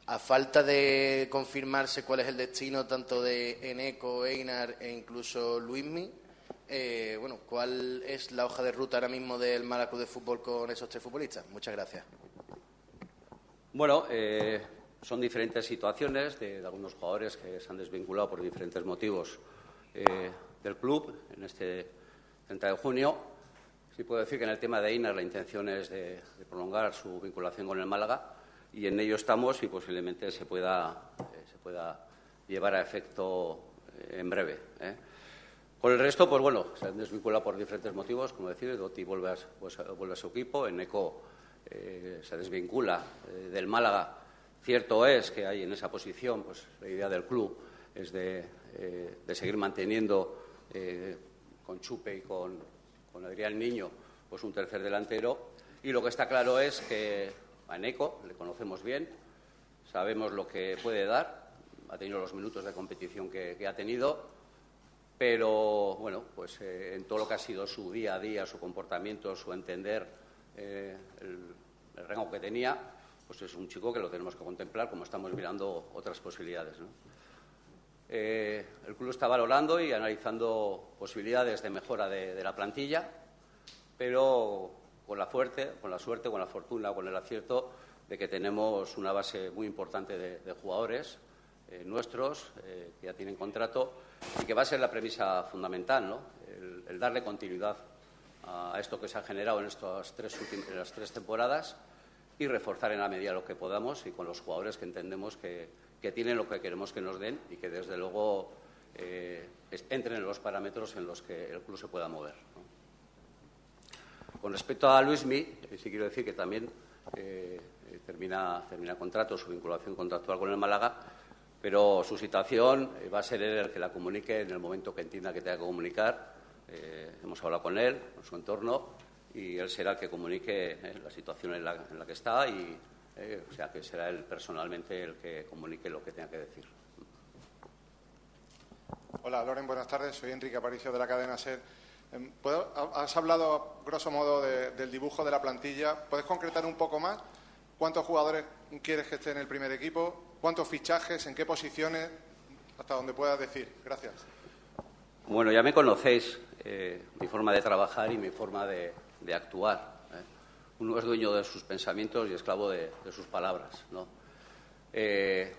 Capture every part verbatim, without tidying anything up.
A falta de confirmarse cuál es el destino tanto de Eneco, Einar e incluso Luismi, eh, bueno, ¿cuál es la hoja de ruta ahora mismo del Málaga Club de Fútbol con esos tres futbolistas? Muchas gracias. Bueno, eh, son diferentes situaciones de, de algunos jugadores que se han desvinculado por diferentes motivos eh, del club en este treinta de junio. Sí puedo decir que en el tema de Einar la intención es de, de prolongar su vinculación con el Málaga y en ello estamos y posiblemente se pueda, eh, se pueda llevar a efecto eh, en breve. ¿eh? Con el resto, pues bueno, se han desvinculado por diferentes motivos, como decir, Dotti vuelve a, pues, vuelve a su equipo, Eneco eh, se desvincula eh, del Málaga. Cierto es que hay en esa posición, pues la idea del club es de, eh, de seguir manteniendo eh, con Chupe y con, con Adrián Niño pues un tercer delantero, y lo que está claro es que a Eneco le conocemos bien, sabemos lo que puede dar, ha tenido los minutos de competición que, que ha tenido, pero bueno, pues eh, en todo lo que ha sido su día a día, su comportamiento, su entender eh, el, el rango que tenía, pues es un chico que lo tenemos que contemplar como estamos mirando otras posibilidades, ¿no? Eh, el club está valorando y analizando posibilidades de mejora de, de la plantilla, pero con la, fuerte, con la suerte, con la fortuna, con el acierto de que tenemos una base muy importante de, de jugadores eh, nuestros eh, que ya tienen contrato y que va a ser la premisa fundamental, ¿no? el, el darle continuidad a esto que se ha generado en, estas tres últimas, en las tres temporadas y reforzar en la medida lo que podamos y con los jugadores que entendemos que, que tienen lo que queremos que nos den y que desde luego eh, entren en los parámetros en los que el club se pueda mover, ¿no? Con respecto a Luismi, eh, sí quiero decir que también eh, termina, termina contrato, su vinculación contractual con el Málaga, pero su situación eh, va a ser él el que la comunique en el momento que entienda que tenga que comunicar. Eh, hemos hablado con él, con su entorno, y él será el que comunique eh, la situación en la, en la que está y, eh, o sea, que será él personalmente el que comunique lo que tenga que decir. Hola, Loren, buenas tardes. Soy Enrique Aparicio de la cadena SER. ¿Puedo, has hablado, grosso modo, de, del dibujo de la plantilla. ¿Puedes concretar un poco más? ¿Cuántos jugadores quieres que estén en el primer equipo? ¿Cuántos fichajes? ¿En qué posiciones? Hasta donde puedas decir. Gracias. Bueno, ya me conocéis, eh, mi forma de trabajar y mi forma de, de actuar, ¿eh? Uno es dueño de sus pensamientos y esclavo de, de sus palabras, ¿no? Eh,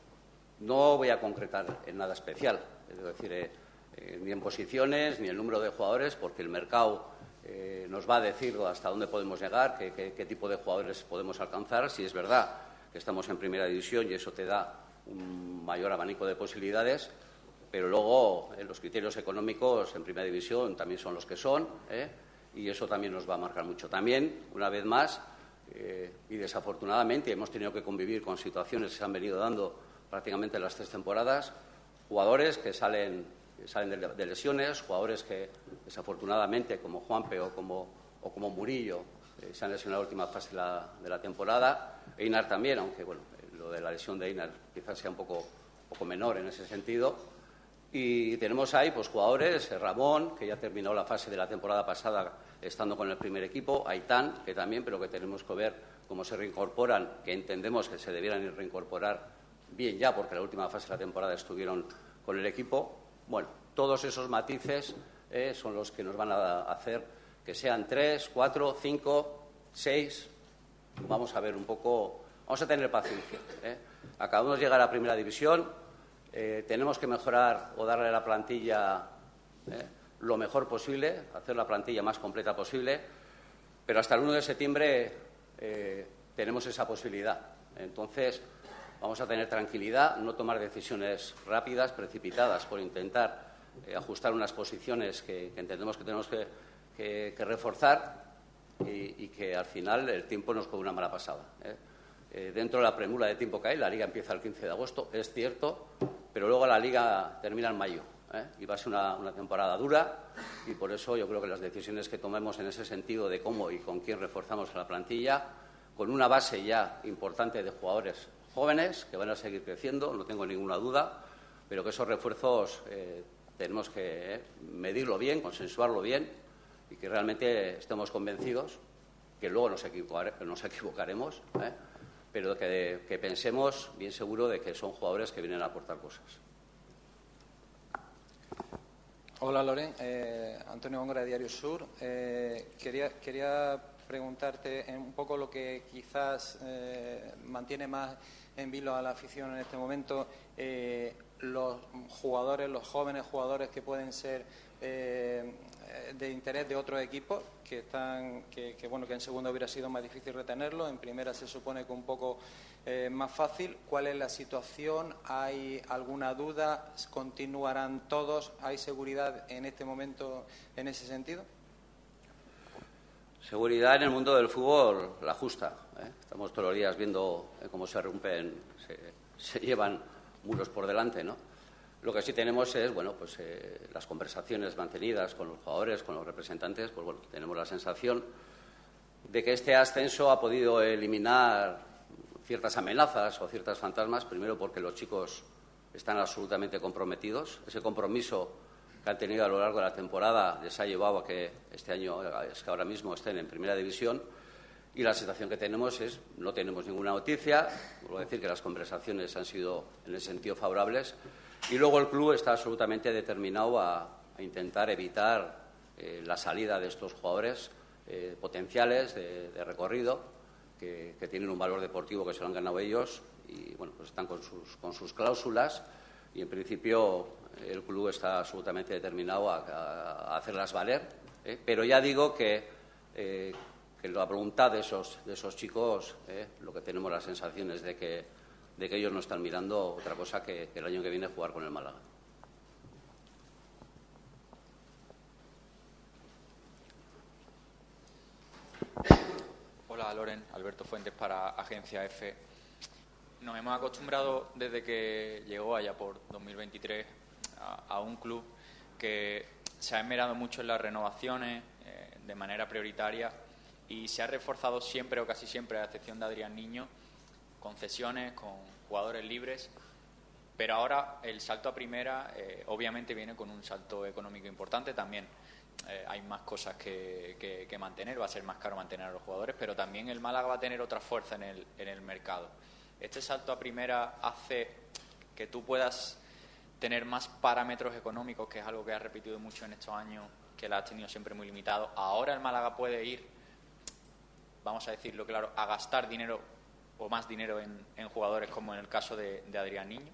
no voy a concretar en nada especial, es decir, eh, eh, ni en posiciones ni el número de jugadores, porque el mercado eh, nos va a decir hasta dónde podemos llegar, qué, qué, qué tipo de jugadores podemos alcanzar. Si es verdad que estamos en primera división y eso te da un mayor abanico de posibilidades, pero luego eh, los criterios económicos en primera división también son los que son, ¿eh? y eso también nos va a marcar mucho. También, una vez más, eh, y desafortunadamente hemos tenido que convivir con situaciones que se han venido dando prácticamente las tres temporadas, jugadores que salen, que salen de, de lesiones, jugadores que desafortunadamente, como Juanpe o como, o como Murillo, eh, se han lesionado en la última fase de la, de la temporada. Einar también, aunque bueno, lo de la lesión de Einar quizás sea un poco, poco menor en ese sentido. Y tenemos ahí pues jugadores, Ramón, que ya terminó la fase de la temporada pasada estando con el primer equipo, Aitán, que también, pero que tenemos que ver cómo se reincorporan, que entendemos que se debieran reincorporar bien ya, porque la última fase de la temporada estuvieron con el equipo. Bueno, todos esos matices eh, son los que nos van a hacer que sean tres, cuatro, cinco, seis. Vamos a ver un poco, vamos a tener paciencia, ¿eh? Acabamos de llegar a Primera División. Eh, tenemos que mejorar o darle a la plantilla eh, lo mejor posible, hacer la plantilla más completa posible, pero hasta el uno de septiembre eh, tenemos esa posibilidad. Entonces, vamos a tener tranquilidad, no tomar decisiones rápidas, precipitadas, por intentar eh, ajustar unas posiciones que, que entendemos que tenemos que, que, que reforzar y, y que al final el tiempo nos juega una mala pasada, ¿eh? Eh, dentro de la premura de tiempo que hay, la Liga empieza el quince de agosto, es cierto, pero luego la Liga termina en mayo, ¿eh? y va a ser una, una temporada dura, y por eso yo creo que las decisiones que tomemos en ese sentido de cómo y con quién reforzamos la plantilla, con una base ya importante de jugadores jóvenes que van a seguir creciendo, no tengo ninguna duda, pero que esos refuerzos eh, tenemos que eh, medirlo bien, consensuarlo bien y que realmente estemos convencidos que luego nos, equivocar, nos equivocaremos, ¿eh? pero que, que pensemos bien seguro de que son jugadores que vienen a aportar cosas. Hola, Loren. Eh, Antonio Góngora, de Diario Sur. Eh, quería, quería preguntarte un poco lo que quizás eh, mantiene más en vilo a la afición en este momento. Eh, los jugadores, los jóvenes jugadores que pueden ser eh, de interés de otros equipos, que están, que, que bueno, que en segunda hubiera sido más difícil retenerlo, en primera se supone que un poco eh, más fácil. ¿Cuál es la situación? ¿Hay alguna duda? ¿Continuarán todos? ¿Hay seguridad en este momento en ese sentido? Seguridad en el mundo del fútbol, la justa. ¿eh? Estamos todos los días viendo eh, cómo se rompen, se, se llevan muros por delante, ¿no? Lo que sí tenemos es, bueno, pues eh, las conversaciones mantenidas con los jugadores, con los representantes, pues bueno, tenemos la sensación de que este ascenso ha podido eliminar ciertas amenazas o ciertas fantasmas, primero porque los chicos están absolutamente comprometidos. Ese compromiso que han tenido a lo largo de la temporada les ha llevado a que este año, es que ahora mismo estén en primera división, y la situación que tenemos es, no tenemos ninguna noticia, vuelvo a decir que las conversaciones han sido en ese sentido favorables, y luego el club está absolutamente determinado a, a intentar evitar eh, la salida de estos jugadores eh, potenciales de, de recorrido, que, que tienen un valor deportivo que se lo han ganado ellos, y bueno, pues están con sus, con sus cláusulas, y en principio el club está absolutamente determinado a, a, a hacerlas valer, ¿eh? Pero ya digo que, eh, que la voluntad de esos, de esos chicos, ¿eh? lo que tenemos las sensaciones de que, de que ellos no están mirando otra cosa que, que el año que viene jugar con el Málaga. Hola, Loren. Alberto Fuentes para Agencia F. Nos hemos acostumbrado desde que llegó allá por dos mil veintitrés a, a un club que se ha esmerado mucho en las renovaciones eh, de manera prioritaria y se ha reforzado siempre o casi siempre, a excepción de Adrián Niño, con cesiones, con jugadores libres. Pero ahora el salto a primera eh, obviamente viene con un salto económico importante también. Eh, hay más cosas que, que, que mantener, va a ser más caro mantener a los jugadores, pero también el Málaga va a tener otra fuerza en el, en el mercado. Este salto a primera hace que tú puedas tener más parámetros económicos, que es algo que has repetido mucho en estos años, que la has tenido siempre muy limitado. Ahora el Málaga puede ir, vamos a decirlo claro, a gastar dinero o más dinero en, en jugadores, como en el caso de, de Adrián Niño.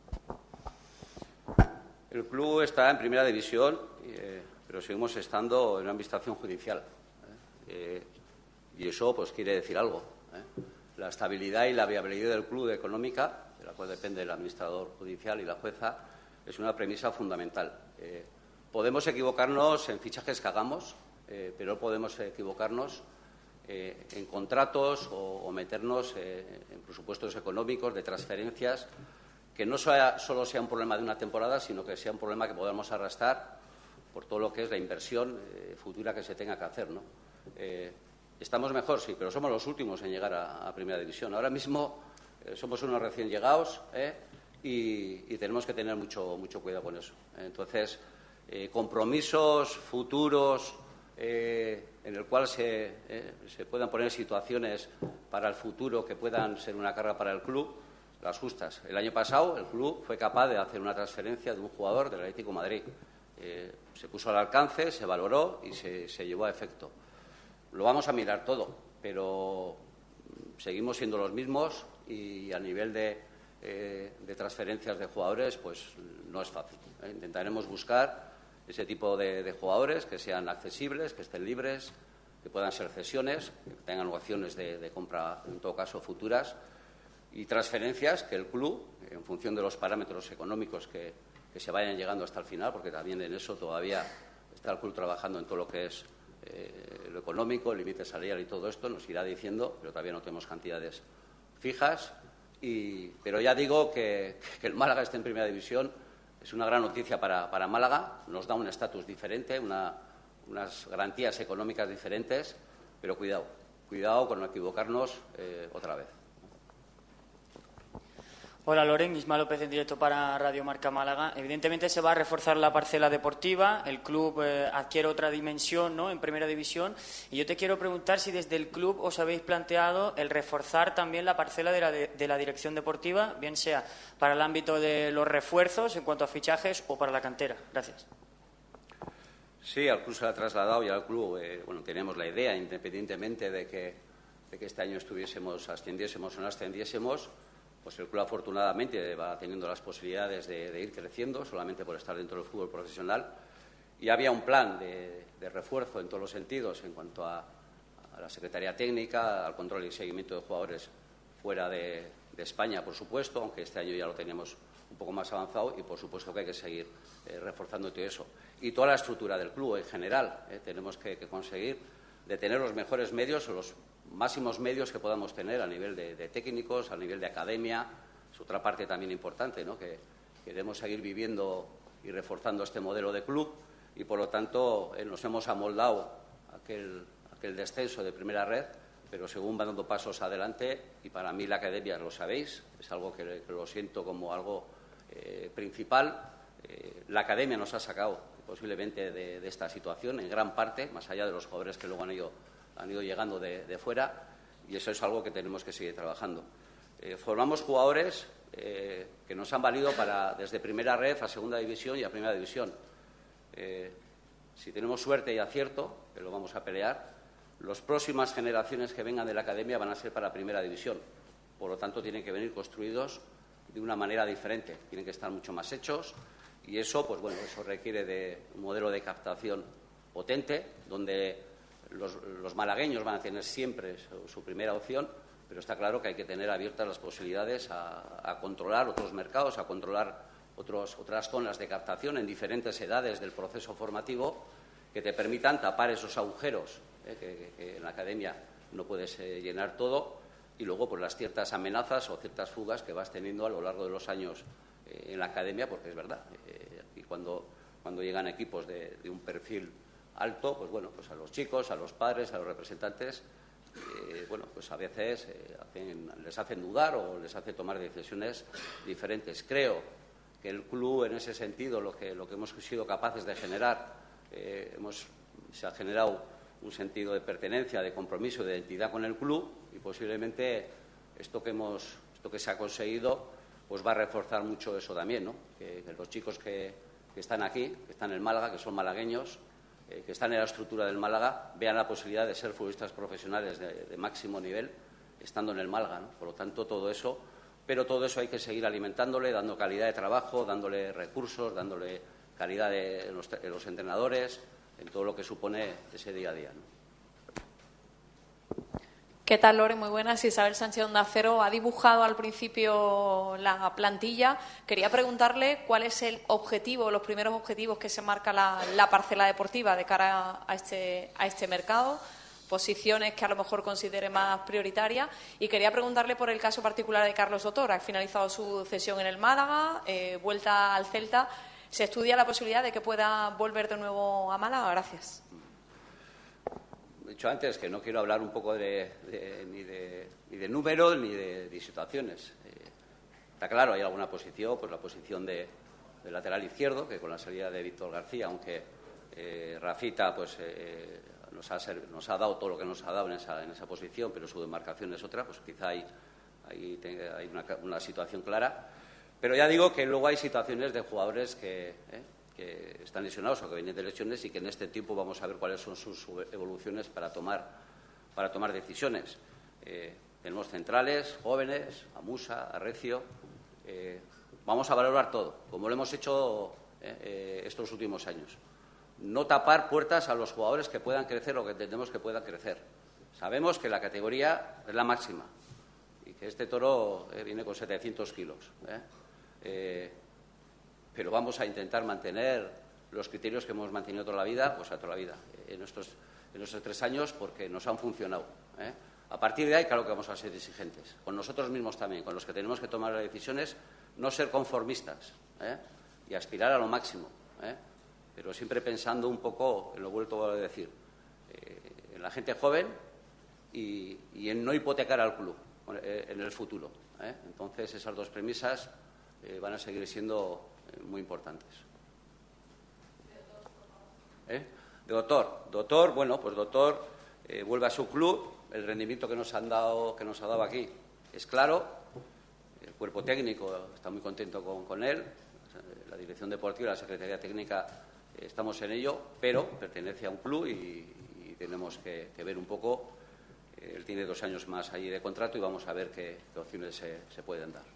El club está en primera división, eh, pero seguimos estando en una administración judicial. ¿eh? Eh, y eso pues quiere decir algo. ¿eh? La estabilidad y la viabilidad del club económica, de la cual depende el administrador judicial y la jueza, es una premisa fundamental. Eh, podemos equivocarnos en fichajes que hagamos, eh, pero no podemos equivocarnos eh, en contratos o, o meternos eh, en presupuestos económicos de transferencias que no sea, solo sea un problema de una temporada, sino que sea un problema que podamos arrastrar por todo lo que es la inversión eh, futura que se tenga que hacer, ¿no? Eh, estamos mejor, sí, pero somos los últimos en llegar a, a Primera División. Ahora mismo eh, somos unos recién llegados ¿eh? y, y tenemos que tener mucho, mucho cuidado con eso. Entonces, eh, compromisos futuros eh, en el cual se, eh, se puedan poner situaciones para el futuro que puedan ser una carga para el club, las justas. El año pasado el club fue capaz de hacer una transferencia de un jugador del Atlético de Madrid. Eh, se puso al alcance, se valoró y se, se llevó a efecto. Lo vamos a mirar todo, pero seguimos siendo los mismos y a nivel de, eh, de transferencias de jugadores, pues no es fácil. ¿eh? Intentaremos buscar ese tipo de, de jugadores que sean accesibles, que estén libres, que puedan ser cesiones, que tengan opciones de, de compra, en todo caso, futuras, y transferencias que el club, en función de los parámetros económicos que, que se vayan llegando hasta el final, porque también en eso todavía está el club trabajando en todo lo que es eh, lo económico, el límite salarial y todo esto, nos irá diciendo, pero todavía no tenemos cantidades fijas. Y, pero ya digo que, que el Málaga esté en Primera División es una gran noticia para, para Málaga, nos da un estatus diferente, una, unas garantías económicas diferentes, pero cuidado, cuidado con no equivocarnos eh, otra vez. Hola Loren, Isma López en directo para Radio Marca Málaga. Evidentemente se va a reforzar la parcela deportiva, el club eh, adquiere otra dimensión, ¿no?, en Primera División, y yo te quiero preguntar si desde el club os habéis planteado el reforzar también la parcela de la, de, de la dirección deportiva, bien sea para el ámbito de los refuerzos en cuanto a fichajes o para la cantera. Gracias. Sí, al club se le ha trasladado y al club, eh, bueno, tenemos la idea, independientemente de que, de que este año estuviésemos, ascendiésemos o no ascendiésemos, pues el club afortunadamente va teniendo las posibilidades de, de ir creciendo solamente por estar dentro del fútbol profesional, y había un plan de, de refuerzo en todos los sentidos en cuanto a, a la Secretaría Técnica, al control y seguimiento de jugadores fuera de, de España, por supuesto, aunque este año ya lo teníamos un poco más avanzado, y por supuesto que hay que seguir eh, reforzando todo eso. Y toda la estructura del club en general, eh, tenemos que, que conseguir de tener los mejores medios o los máximos medios que podamos tener a nivel de, de técnicos, a nivel de academia. Es otra parte también importante, ¿no?, que queremos seguir viviendo y reforzando este modelo de club, y por lo tanto eh, nos hemos amoldado a aquel, aquel descenso de primera red, pero según van dando pasos adelante, y para mí la academia, lo sabéis, es algo que, que lo siento como algo eh, principal. Eh, la academia nos ha sacado posiblemente de, de esta situación en gran parte, más allá de los jugadores que luego han ido han ido llegando de, de fuera, y eso es algo que tenemos que seguir trabajando. Eh, formamos jugadores eh, que nos han valido para desde primera red a segunda división y a primera división. Eh, si tenemos suerte y acierto, que lo vamos a pelear, las próximas generaciones que vengan de la academia van a ser para primera división. Por lo tanto, tienen que venir construidos de una manera diferente, tienen que estar mucho más hechos, y eso, pues bueno, eso requiere de un modelo de captación potente, donde Los, los malagueños van a tener siempre su, su primera opción, pero está claro que hay que tener abiertas las posibilidades a, a controlar otros mercados, a controlar otros, otras zonas de captación en diferentes edades del proceso formativo que te permitan tapar esos agujeros, eh, que, que, que en la academia no puedes eh, llenar todo, y luego pues las ciertas amenazas o ciertas fugas que vas teniendo a lo largo de los años eh, en la academia, porque es verdad, eh, y cuando, cuando llegan equipos de, de un perfil alto, pues bueno, pues a los chicos, a los padres, a los representantes, eh, bueno, pues a veces eh, hacen, les hacen dudar o les hace tomar decisiones diferentes. Creo que el club, en ese sentido, lo que, lo que hemos sido capaces de generar, eh, hemos, se ha generado un sentido de pertenencia, de compromiso, de identidad con el club, y posiblemente esto que hemos, esto que se ha conseguido, pues va a reforzar mucho eso también, ¿no? Que, que los chicos que, que están aquí, que están en Málaga, que son malagueños, que están en la estructura del Málaga, vean la posibilidad de ser futbolistas profesionales de, de máximo nivel estando en el Málaga, ¿no? Por lo tanto, todo eso, pero todo eso hay que seguir alimentándole, dando calidad de trabajo, dándole recursos, dándole calidad de, en, los, en los entrenadores, en todo lo que supone ese día a día, ¿no? ¿Qué tal, Lore? Muy buenas. Isabel Sánchez, Onda Cero. Ha dibujado al principio la plantilla. Quería preguntarle cuál es el objetivo, los primeros objetivos que se marca la, la parcela deportiva de cara a este, a este mercado, posiciones que a lo mejor considere más prioritarias. Y quería preguntarle por el caso particular de Carlos Sotor. Ha finalizado su cesión en el Málaga, eh, vuelta al Celta. ¿Se estudia la posibilidad de que pueda volver de nuevo a Málaga? Gracias. He dicho antes que no quiero hablar un poco de, de, ni, de, ni de números ni de, de situaciones. Eh, está claro, hay alguna posición, pues la posición de, de lateral izquierdo, que con la salida de Víctor García, aunque eh, Rafita pues, eh, nos, ha ser, nos ha dado todo lo que nos ha dado en esa, en esa posición, pero su demarcación es otra, pues quizá hay, hay, hay una, una situación clara. Pero ya digo que luego hay situaciones de jugadores que... Eh, que están lesionados o que vienen de lesiones, y que en este tiempo vamos a ver cuáles son sus evoluciones para tomar, para tomar decisiones. Eh, tenemos centrales, jóvenes, a Musa, a Recio. Eh, vamos a valorar todo, como lo hemos hecho eh, eh, estos últimos años. No tapar puertas a los jugadores que puedan crecer o que entendemos que puedan crecer. Sabemos que la categoría es la máxima y que este toro eh, viene con setecientos kilos. ¿eh? Eh, pero vamos a intentar mantener los criterios que hemos mantenido toda la vida, pues a toda la vida, en nuestros, en nuestros tres años, porque nos han funcionado. ¿eh? A partir de ahí, claro que vamos a ser exigentes, con nosotros mismos también, con los que tenemos que tomar las decisiones, no ser conformistas ¿eh? y aspirar a lo máximo, ¿eh? pero siempre pensando un poco, en lo vuelto a decir, eh, en la gente joven y, y en no hipotecar al club eh, en el futuro. ¿eh? Entonces, esas dos premisas eh, van a seguir siendo eh, muy importantes. ¿Eh? De Doctor. Doctor, bueno, pues Doctor eh, vuelve a su club. El rendimiento que nos han dado, que nos ha dado aquí es claro. El cuerpo técnico está muy contento con, con él. La dirección deportiva, la secretaría técnica, eh, estamos en ello, pero pertenece a un club y, y tenemos que, que ver un poco. Eh, él tiene dos años más allí de contrato y vamos a ver qué, qué opciones se, se pueden dar.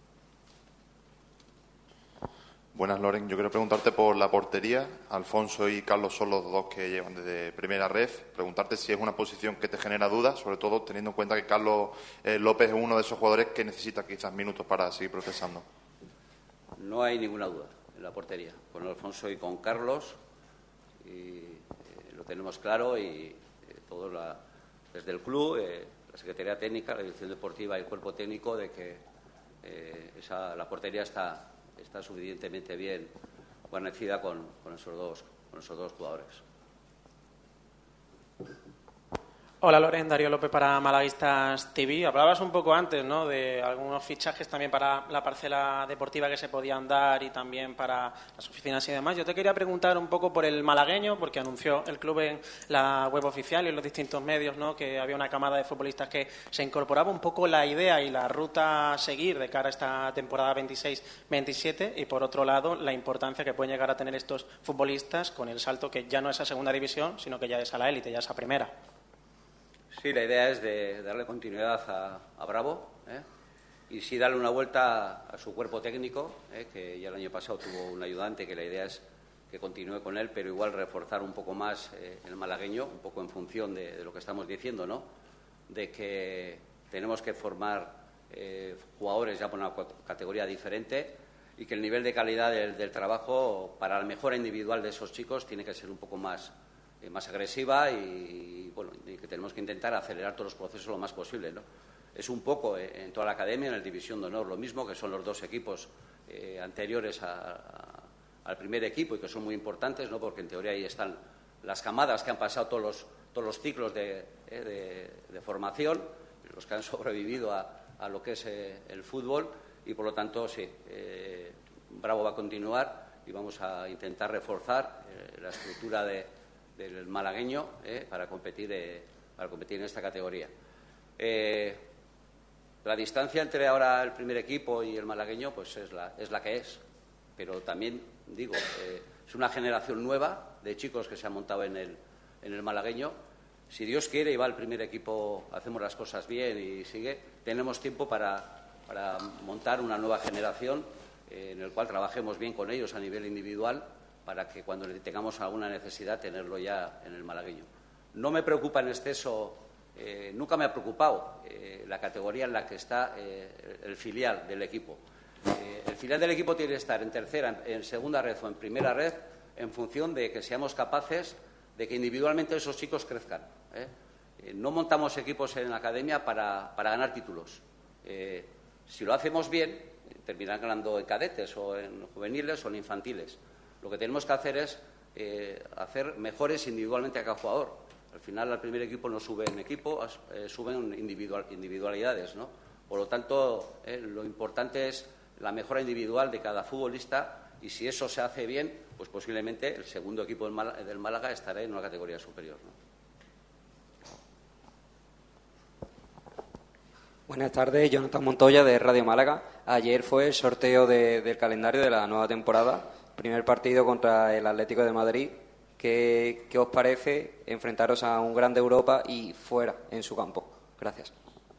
Buenas, Loren. Yo quiero preguntarte por la portería. Alfonso y Carlos son los dos que llevan desde primera ref. Preguntarte si es una posición que te genera dudas, sobre todo teniendo en cuenta que Carlos eh, López es uno de esos jugadores que necesita quizás minutos para seguir progresando. No hay ninguna duda en la portería. Con Alfonso y con Carlos y, eh, lo tenemos claro y eh, todo la, desde el club, eh, la Secretaría Técnica, la Dirección Deportiva y el cuerpo técnico de que eh, esa, la portería está... está suficientemente bien guarnecida con, con, esos dos, con esos dos jugadores. Hola, Loren, Darío López para Malaguistas T V. Hablabas un poco antes, ¿no?, de algunos fichajes también para la parcela deportiva que se podían dar y también para las oficinas y demás. Yo te quería preguntar un poco por el malagueño, porque anunció el club en la web oficial y en los distintos medios, ¿no?, que había una camada de futbolistas que se incorporaba un poco la idea y la ruta a seguir de cara a esta temporada veintiséis veintisiete y, por otro lado, la importancia que pueden llegar a tener estos futbolistas con el salto que ya no es a segunda división, sino que ya es a la élite, ya es a primera. Sí, la idea es de darle continuidad a, a Bravo ¿eh? y sí darle una vuelta a, a su cuerpo técnico, ¿eh? que ya el año pasado tuvo un ayudante, que la idea es que continúe con él, pero igual reforzar un poco más eh, el malagueño, un poco en función de, de lo que estamos diciendo, ¿no?, de que tenemos que formar eh, jugadores ya por una categoría diferente y que el nivel de calidad del, del trabajo para la mejora individual de esos chicos tiene que ser un poco más Eh, más agresiva y, bueno, y que tenemos que intentar acelerar todos los procesos lo más posible, ¿no? Es un poco eh, en toda la academia, en el División de Honor, lo mismo, que son los dos equipos eh, anteriores a, a, al primer equipo y que son muy importantes, ¿no?, porque en teoría ahí están las camadas que han pasado todos los, todos los ciclos de, eh, de, de formación, los que han sobrevivido a, a lo que es eh, el fútbol y, por lo tanto, sí, eh, Bravo va a continuar y vamos a intentar reforzar eh, la estructura de del malagueño eh, para competir eh, para competir en esta categoría. Eh, la distancia entre ahora el primer equipo y el malagueño pues es la, es la que es, pero también digo, eh, es una generación nueva de chicos que se han montado en el, en el malagueño. Si Dios quiere y va el primer equipo, hacemos las cosas bien y sigue, tenemos tiempo para, para montar una nueva generación eh, en el cual trabajemos bien con ellos a nivel individual, para que cuando tengamos alguna necesidad tenerlo ya en el malagueño. No me preocupa en exceso, eh, nunca me ha preocupado eh, la categoría en la que está eh, el filial del equipo. Eh, el filial del equipo tiene que estar en tercera, en, en segunda red o en primera red en función de que seamos capaces de que individualmente esos chicos crezcan. ¿eh? Eh, no montamos equipos en la academia para, para ganar títulos. Eh, si lo hacemos bien, terminarán ganando en cadetes o en juveniles o en infantiles. Lo que tenemos que hacer es eh, hacer mejores individualmente a cada jugador. Al final, al primer equipo no suben equipo, eh, suben individual, individualidades, ¿no? Por lo tanto, eh, lo importante es la mejora individual de cada futbolista y si eso se hace bien, pues posiblemente el segundo equipo del Málaga, del Málaga estará en una categoría superior, ¿no? Buenas tardes, Jonathan Montoya de Radio Málaga. Ayer fue el sorteo de, del calendario de la nueva temporada. Primer partido contra el Atlético de Madrid. ¿Qué, qué os parece enfrentaros a un grande Europa y fuera, en su campo? Gracias.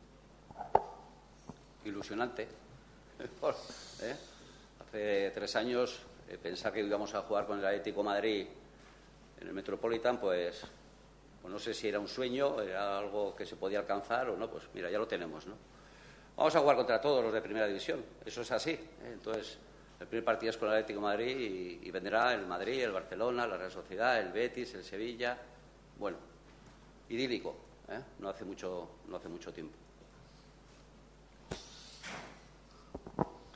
Ilusionante. ¿Eh? Hace tres años eh, pensar que íbamos a jugar con el Atlético de Madrid en el Metropolitan, pues, pues no sé si era un sueño, era algo que se podía alcanzar o no, pues mira, ya lo tenemos, ¿no? Vamos a jugar contra todos los de Primera División, eso es así, ¿eh? Entonces, el primer partido es con el Atlético de Madrid y, y vendrá el Madrid, el Barcelona, la Real Sociedad, el Betis, el Sevilla. Bueno, idílico, ¿eh? No hace mucho, no hace mucho tiempo.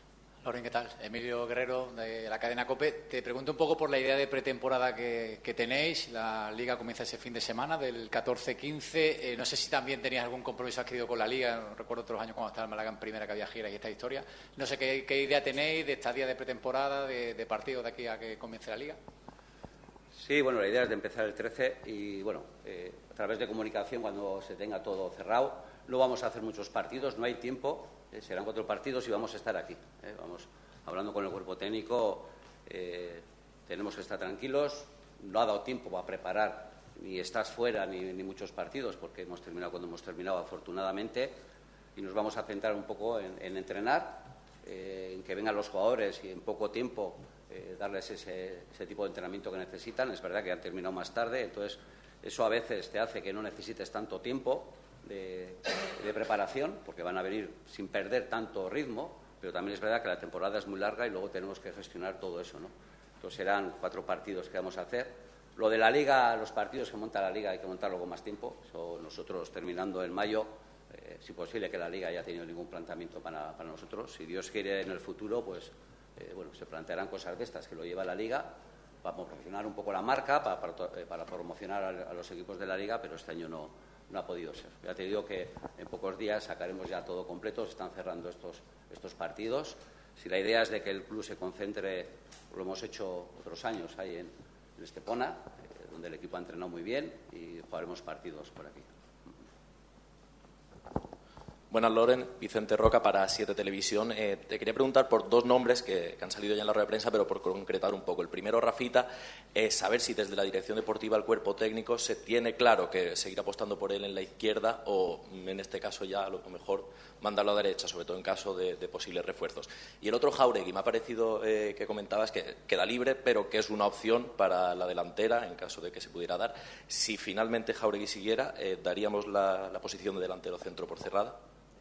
Loren, ¿qué tal? Emilio Guerrero, de la cadena COPE. Te pregunto un poco por la idea de pretemporada que, que tenéis. La Liga comienza ese fin de semana, del catorce quince. Eh, no sé si también tenías algún compromiso adquirido con la Liga. Recuerdo otros años cuando estaba en Málaga en primera que había gira y esta historia. No sé qué, qué idea tenéis de estadía de pretemporada, de, de partido de aquí a que comience la Liga. Sí, bueno, la idea es de empezar el trece y, bueno, eh, a través de comunicación, cuando se tenga todo cerrado, no vamos a hacer muchos partidos, no hay tiempo. Eh, serán cuatro partidos y vamos a estar aquí. Eh, vamos hablando con el cuerpo técnico, eh, tenemos que estar tranquilos. No ha dado tiempo para preparar ni estás fuera ni, ni muchos partidos, porque hemos terminado cuando hemos terminado, afortunadamente, y nos vamos a centrar un poco en, en entrenar, eh, en que vengan los jugadores y en poco tiempo eh, darles ese, ese tipo de entrenamiento que necesitan. Es verdad que han terminado más tarde, entonces eso a veces te hace que no necesites tanto tiempo De, de preparación, porque van a venir sin perder tanto ritmo, pero también es verdad que la temporada es muy larga y luego tenemos que gestionar todo eso, ¿no? Entonces serán cuatro partidos que vamos a hacer. Lo de la Liga, los partidos que monta la Liga hay que montarlo con más tiempo. Eso nosotros terminando en mayo, eh, es imposible que la Liga haya tenido ningún planteamiento para, para nosotros. Si Dios quiere en el futuro, pues eh, bueno, se plantearán cosas de estas que lo lleva la Liga para promocionar un poco la marca, para, para, para promocionar a, a los equipos de la Liga, pero este año no. No ha podido ser. Ya te digo que en pocos días sacaremos ya todo completo. Se están cerrando estos, estos partidos. Si la idea es de que el club se concentre, lo hemos hecho otros años ahí en, en Estepona, eh, donde el equipo ha entrenado muy bien y jugaremos partidos por aquí. Buenas, Loren. Vicente Roca para siete Televisión. Eh, te quería preguntar por dos nombres que, que han salido ya en la rueda de prensa, pero por concretar un poco. El primero, Rafita, es saber si desde la dirección deportiva, el cuerpo técnico, se tiene claro que seguir apostando por él en la izquierda o, en este caso, ya a lo mejor mandarlo a la derecha, sobre todo en caso de, de posibles refuerzos. Y el otro, Jauregui. Me ha parecido eh, que comentabas que queda libre, pero que es una opción para la delantera en caso de que se pudiera dar. Si finalmente Jauregui siguiera, eh, ¿daríamos la, la posición de delantero centro por cerrada?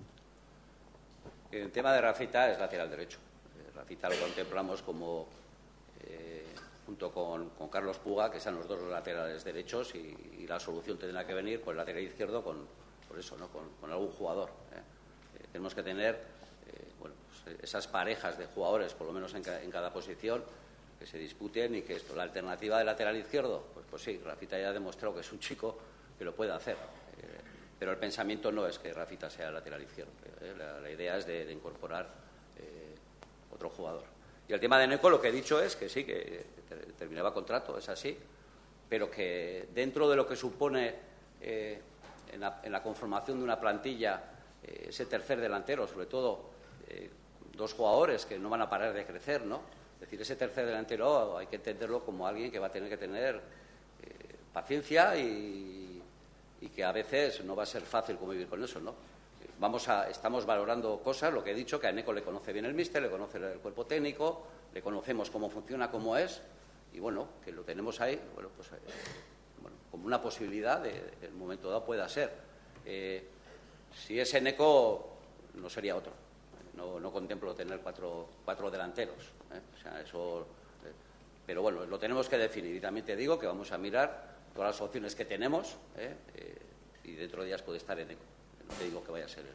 El tema de Rafita es lateral derecho. Rafita lo contemplamos como, eh, junto con, con Carlos Puga, que sean los dos laterales derechos, y, y la solución tendrá que venir por el lateral izquierdo, con, por eso, ¿no? con, con algún jugador. ¿eh? Eh, tenemos que tener eh, bueno, pues esas parejas de jugadores, por lo menos en, ca, en cada posición, que se disputen y que esto, la alternativa de lateral izquierdo, pues, pues sí, Rafita ya ha demostrado que es un chico que lo puede hacer. Eh, Pero el pensamiento no es que Rafita sea lateral izquierdo. ¿eh? La, la idea es de, de incorporar eh, otro jugador. Y el tema de Neco, lo que he dicho es que sí, que terminaba contrato, es así, pero que dentro de lo que supone eh, en, la, en la conformación de una plantilla, eh, ese tercer delantero, sobre todo eh, dos jugadores que no van a parar de crecer, ¿no? Es decir, ese tercer delantero hay que entenderlo como alguien que va a tener que tener eh, paciencia y y que a veces no va a ser fácil convivir con eso, ¿no? Vamos a, estamos valorando cosas, lo que he dicho, que a Neco le conoce bien el míster, le conoce el cuerpo técnico, le conocemos cómo funciona, cómo es, y bueno, que lo tenemos ahí, bueno, pues eh, bueno, como una posibilidad de, de el momento dado pueda ser. Eh, si es Neco, no sería otro. No, no contemplo tener cuatro, cuatro delanteros, ¿eh? O sea, eso, eh, pero bueno, lo tenemos que definir. Y también te digo que vamos a mirar todas las opciones que tenemos, ¿eh? Eh, y dentro de días puede estar en Eco. No te digo que vaya a ser él.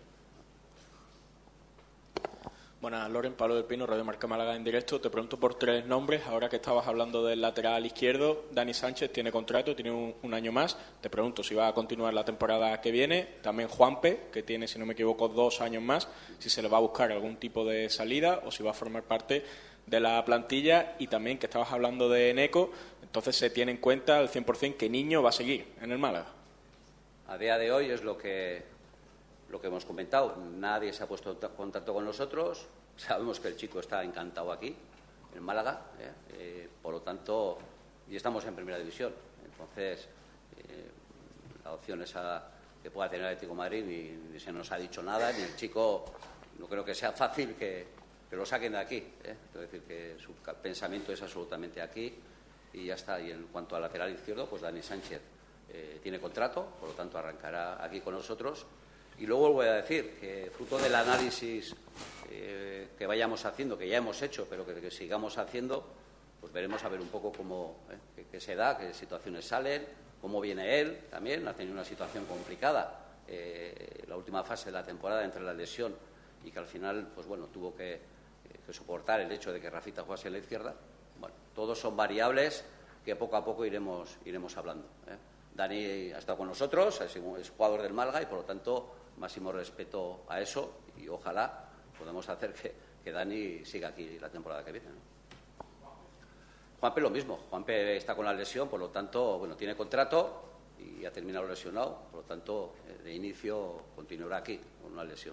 Buenas, Loren, Pablo del Pino, Radio Marca Málaga en directo. Te pregunto por tres nombres. Ahora que estabas hablando del lateral izquierdo, Dani Sánchez tiene contrato, tiene un, un año más. Te pregunto si va a continuar la temporada que viene. También Juanpe, que tiene, si no me equivoco, dos años más. Si se le va a buscar algún tipo de salida o si va a formar parte de la plantilla. Y también que estabas hablando de Neco, entonces se tiene en cuenta al cien por cien que Niño va a seguir en el Málaga. A día de hoy es lo que, lo que hemos comentado. Nadie se ha puesto en contacto con nosotros. Sabemos que el chico está encantado aquí, en Málaga. ¿eh? Eh, por lo tanto, y estamos en Primera División. Entonces, eh, la opción esa que pueda tener el Atlético de Madrid ni, ni se nos ha dicho nada, ni el chico, no creo que sea fácil que, que lo saquen de aquí. ¿eh? Es decir, que su pensamiento es absolutamente aquí. Y ya está. Y en cuanto al lateral izquierdo, pues Dani Sánchez eh, tiene contrato, por lo tanto arrancará aquí con nosotros. Y luego voy a decir que fruto del análisis eh, que vayamos haciendo, que ya hemos hecho, pero que, que sigamos haciendo, pues veremos a ver un poco cómo eh, qué, qué se da, qué situaciones salen, cómo viene él también. Ha tenido una situación complicada eh, la última fase de la temporada entre la lesión y que al final, pues bueno, tuvo que que soportar el hecho de que Rafita jugase en la izquierda. Bueno, todos son variables que poco a poco iremos, iremos hablando, ¿eh? Dani ha estado con nosotros, es, es jugador del Málaga y por lo tanto máximo respeto a eso y ojalá podamos hacer que, que Dani siga aquí la temporada que viene, ¿no? Juanpe lo mismo, Juanpe está con la lesión, por lo tanto, bueno, tiene contrato y ha terminado lesionado, por lo tanto, de inicio continuará aquí con una lesión.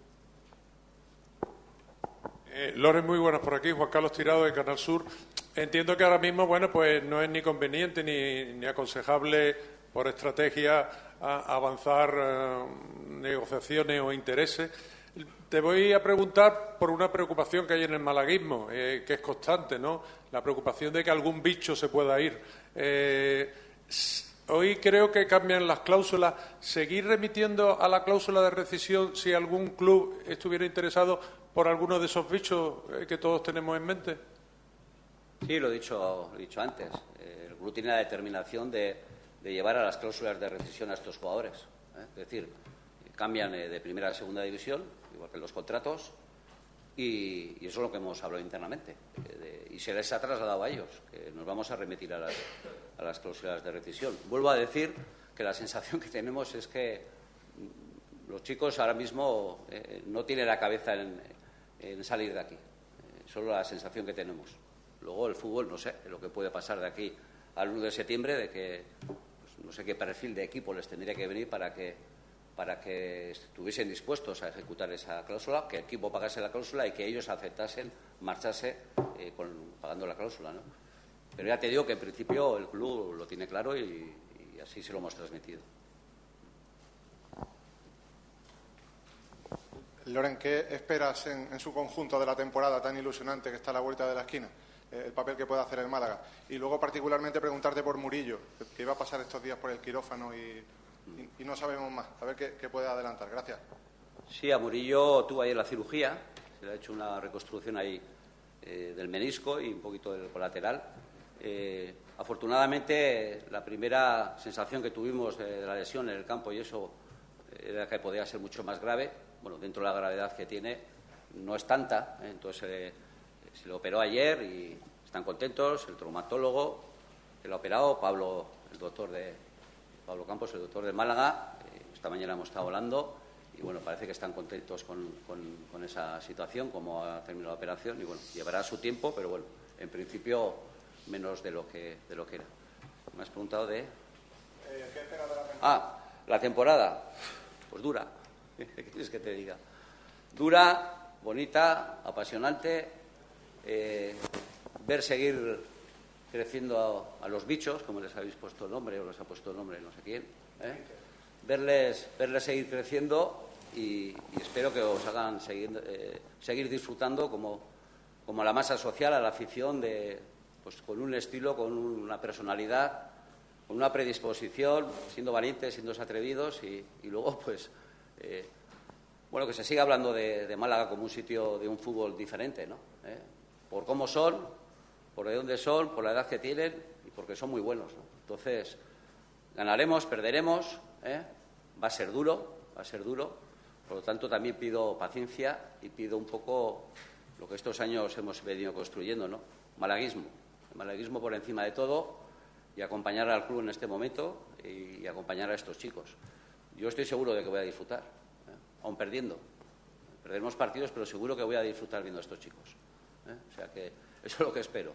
Eh, Loren, muy buenas por aquí, Juan Carlos Tirado de Canal Sur. Entiendo que ahora mismo, bueno, pues no es ni conveniente ni, ni aconsejable por estrategia a, a avanzar eh, negociaciones o intereses. Te voy a preguntar por una preocupación que hay en el malaguismo, eh, que es constante, ¿no? La preocupación de que algún bicho se pueda ir. Eh, hoy creo que cambian las cláusulas. ¿Seguir remitiendo a la cláusula de rescisión si algún club estuviera interesado por alguno de esos bichos eh, que todos tenemos en mente? Sí, lo he dicho, lo he dicho antes. Eh, el club tiene la determinación de, de llevar a las cláusulas de rescisión a estos jugadores, ¿eh? Es decir, cambian eh, de primera a segunda división, igual que en los contratos, y, y eso es lo que hemos hablado internamente. Eh, de, y se les ha trasladado a ellos, que nos vamos a remitir a las, a las cláusulas de rescisión. Vuelvo a decir que la sensación que tenemos es que los chicos ahora mismo eh, no tienen la cabeza en, en salir de aquí. Eh, solo la sensación que tenemos. Luego el fútbol, no sé, lo que puede pasar de aquí al uno de septiembre, de que pues, no sé qué perfil de equipo les tendría que venir para que para que estuviesen dispuestos a ejecutar esa cláusula, que el equipo pagase la cláusula y que ellos aceptasen marcharse eh, con, pagando la cláusula, ¿no? Pero ya te digo que en principio el club lo tiene claro y, y así se lo hemos transmitido. Loren, ¿qué esperas en, en su conjunto de la temporada tan ilusionante que está a la vuelta de la esquina? Eh, el papel que puede hacer el Málaga. Y luego particularmente preguntarte por Murillo, que, que iba a pasar estos días por el quirófano y... Y, y no sabemos más. A ver qué, qué puede adelantar. Gracias. Sí, a Murillo tuvo ayer la cirugía. Se le ha hecho una reconstrucción ahí eh, del menisco y un poquito del colateral. Eh, afortunadamente, la primera sensación que tuvimos de, de la lesión en el campo y eso era que podía ser mucho más grave. Bueno, dentro de la gravedad que tiene, no es tanta. ¿eh? Entonces, eh, se le operó ayer y están contentos. El traumatólogo que lo ha operado, Pablo, el doctor de... Pablo Campos, el doctor de Málaga, eh, esta mañana hemos estado hablando y bueno, parece que están contentos con, con, con esa situación, como ha terminado la operación y bueno, llevará su tiempo, pero bueno, en principio menos de lo que, de lo que era. Me has preguntado de... Eh, ¿Qué espera de la temporada? Ah, la temporada, pues dura, ¿qué quieres que te diga? Dura, bonita, apasionante, eh, ver seguir... creciendo a, a los bichos, como les habéis puesto el nombre, o les ha puesto el nombre no sé quién, ¿eh? verles, verles seguir creciendo y, y espero que os hagan seguir, eh, seguir disfrutando como, como a la masa social, a la afición, de, pues, con un estilo, con una personalidad, con una predisposición, siendo valientes, siendo atrevidos y, y luego, pues, eh, bueno, que se siga hablando de, de Málaga como un sitio de un fútbol diferente, ¿no? ¿Eh? Por cómo son, por de dónde son, por la edad que tienen y porque son muy buenos, ¿no? Entonces, ganaremos, perderemos, ¿eh? Va a ser duro, va a ser duro. Por lo tanto, también pido paciencia y pido un poco lo que estos años hemos venido construyendo, ¿no? Malaguismo. El malaguismo por encima de todo y acompañar al club en este momento y, y acompañar a estos chicos. Yo estoy seguro de que voy a disfrutar, ¿eh? Aún perdiendo. Perderemos partidos, pero seguro que voy a disfrutar viendo a estos chicos, ¿eh? O sea que eso es lo que espero,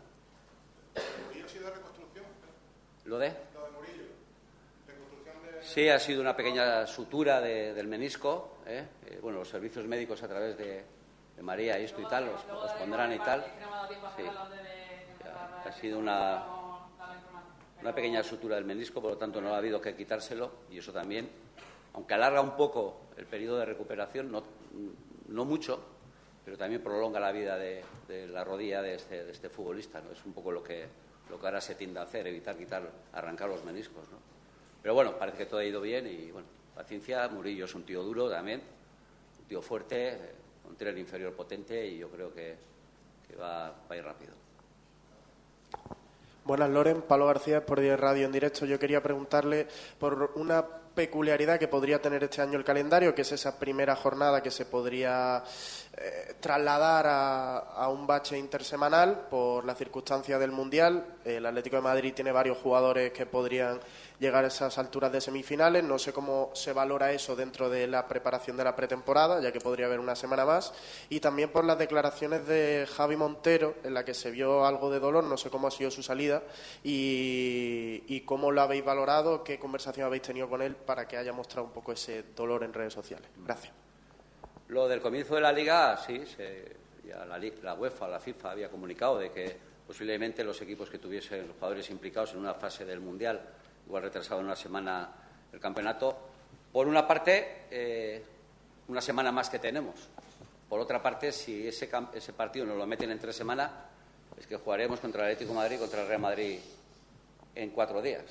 ¿eh? ¿Murillo ha sido de reconstrucción? ¿Lo de? Lo de Murillo. Reconstrucción de... Sí, ha sido una pequeña sutura de, del menisco, ¿eh? Eh, bueno, los servicios médicos a través de, de María y esto y tal, los, los pondrán y tal. Sí. Ya, ha sido una, una pequeña sutura del menisco, por lo tanto no ha habido que quitárselo y eso también, aunque alarga un poco el periodo de recuperación, no, no mucho, pero también prolonga la vida de, de la rodilla de este, de este futbolista, ¿no? Es un poco lo que, lo que ahora se tiende a hacer, evitar quitar, arrancar los meniscos, ¿no? Pero bueno, parece que todo ha ido bien y bueno, paciencia. Murillo es un tío duro también, un tío fuerte, un tren inferior potente y yo creo que, que va, va a ir rápido. Buenas, Loren. Pablo García, por diez Radio en directo. Yo quería preguntarle por una peculiaridad que podría tener este año el calendario, que es esa primera jornada que se podría eh, trasladar a, a un bache intersemanal por la circunstancia del Mundial. El Atlético de Madrid tiene varios jugadores que podrían llegar a esas alturas de semifinales. No sé cómo se valora eso dentro de la preparación de la pretemporada, ya que podría haber una semana más. Y también por las declaraciones de Javi Montero, en la que se vio algo de dolor. No sé cómo ha sido su salida y, y cómo lo habéis valorado, qué conversación habéis tenido con él para que haya mostrado un poco ese dolor en redes sociales. Gracias. Lo del comienzo de la Liga, sí, se, ya la, la UEFA, la FIFA había comunicado de que posiblemente los equipos que tuviesen los jugadores implicados en una fase del Mundial, igual retrasado en una semana el campeonato, por una parte, eh, una semana más que tenemos. Por otra parte, si ese, ese partido nos lo meten en tres semanas, es que jugaremos contra el Atlético de Madrid y contra el Real Madrid en cuatro días.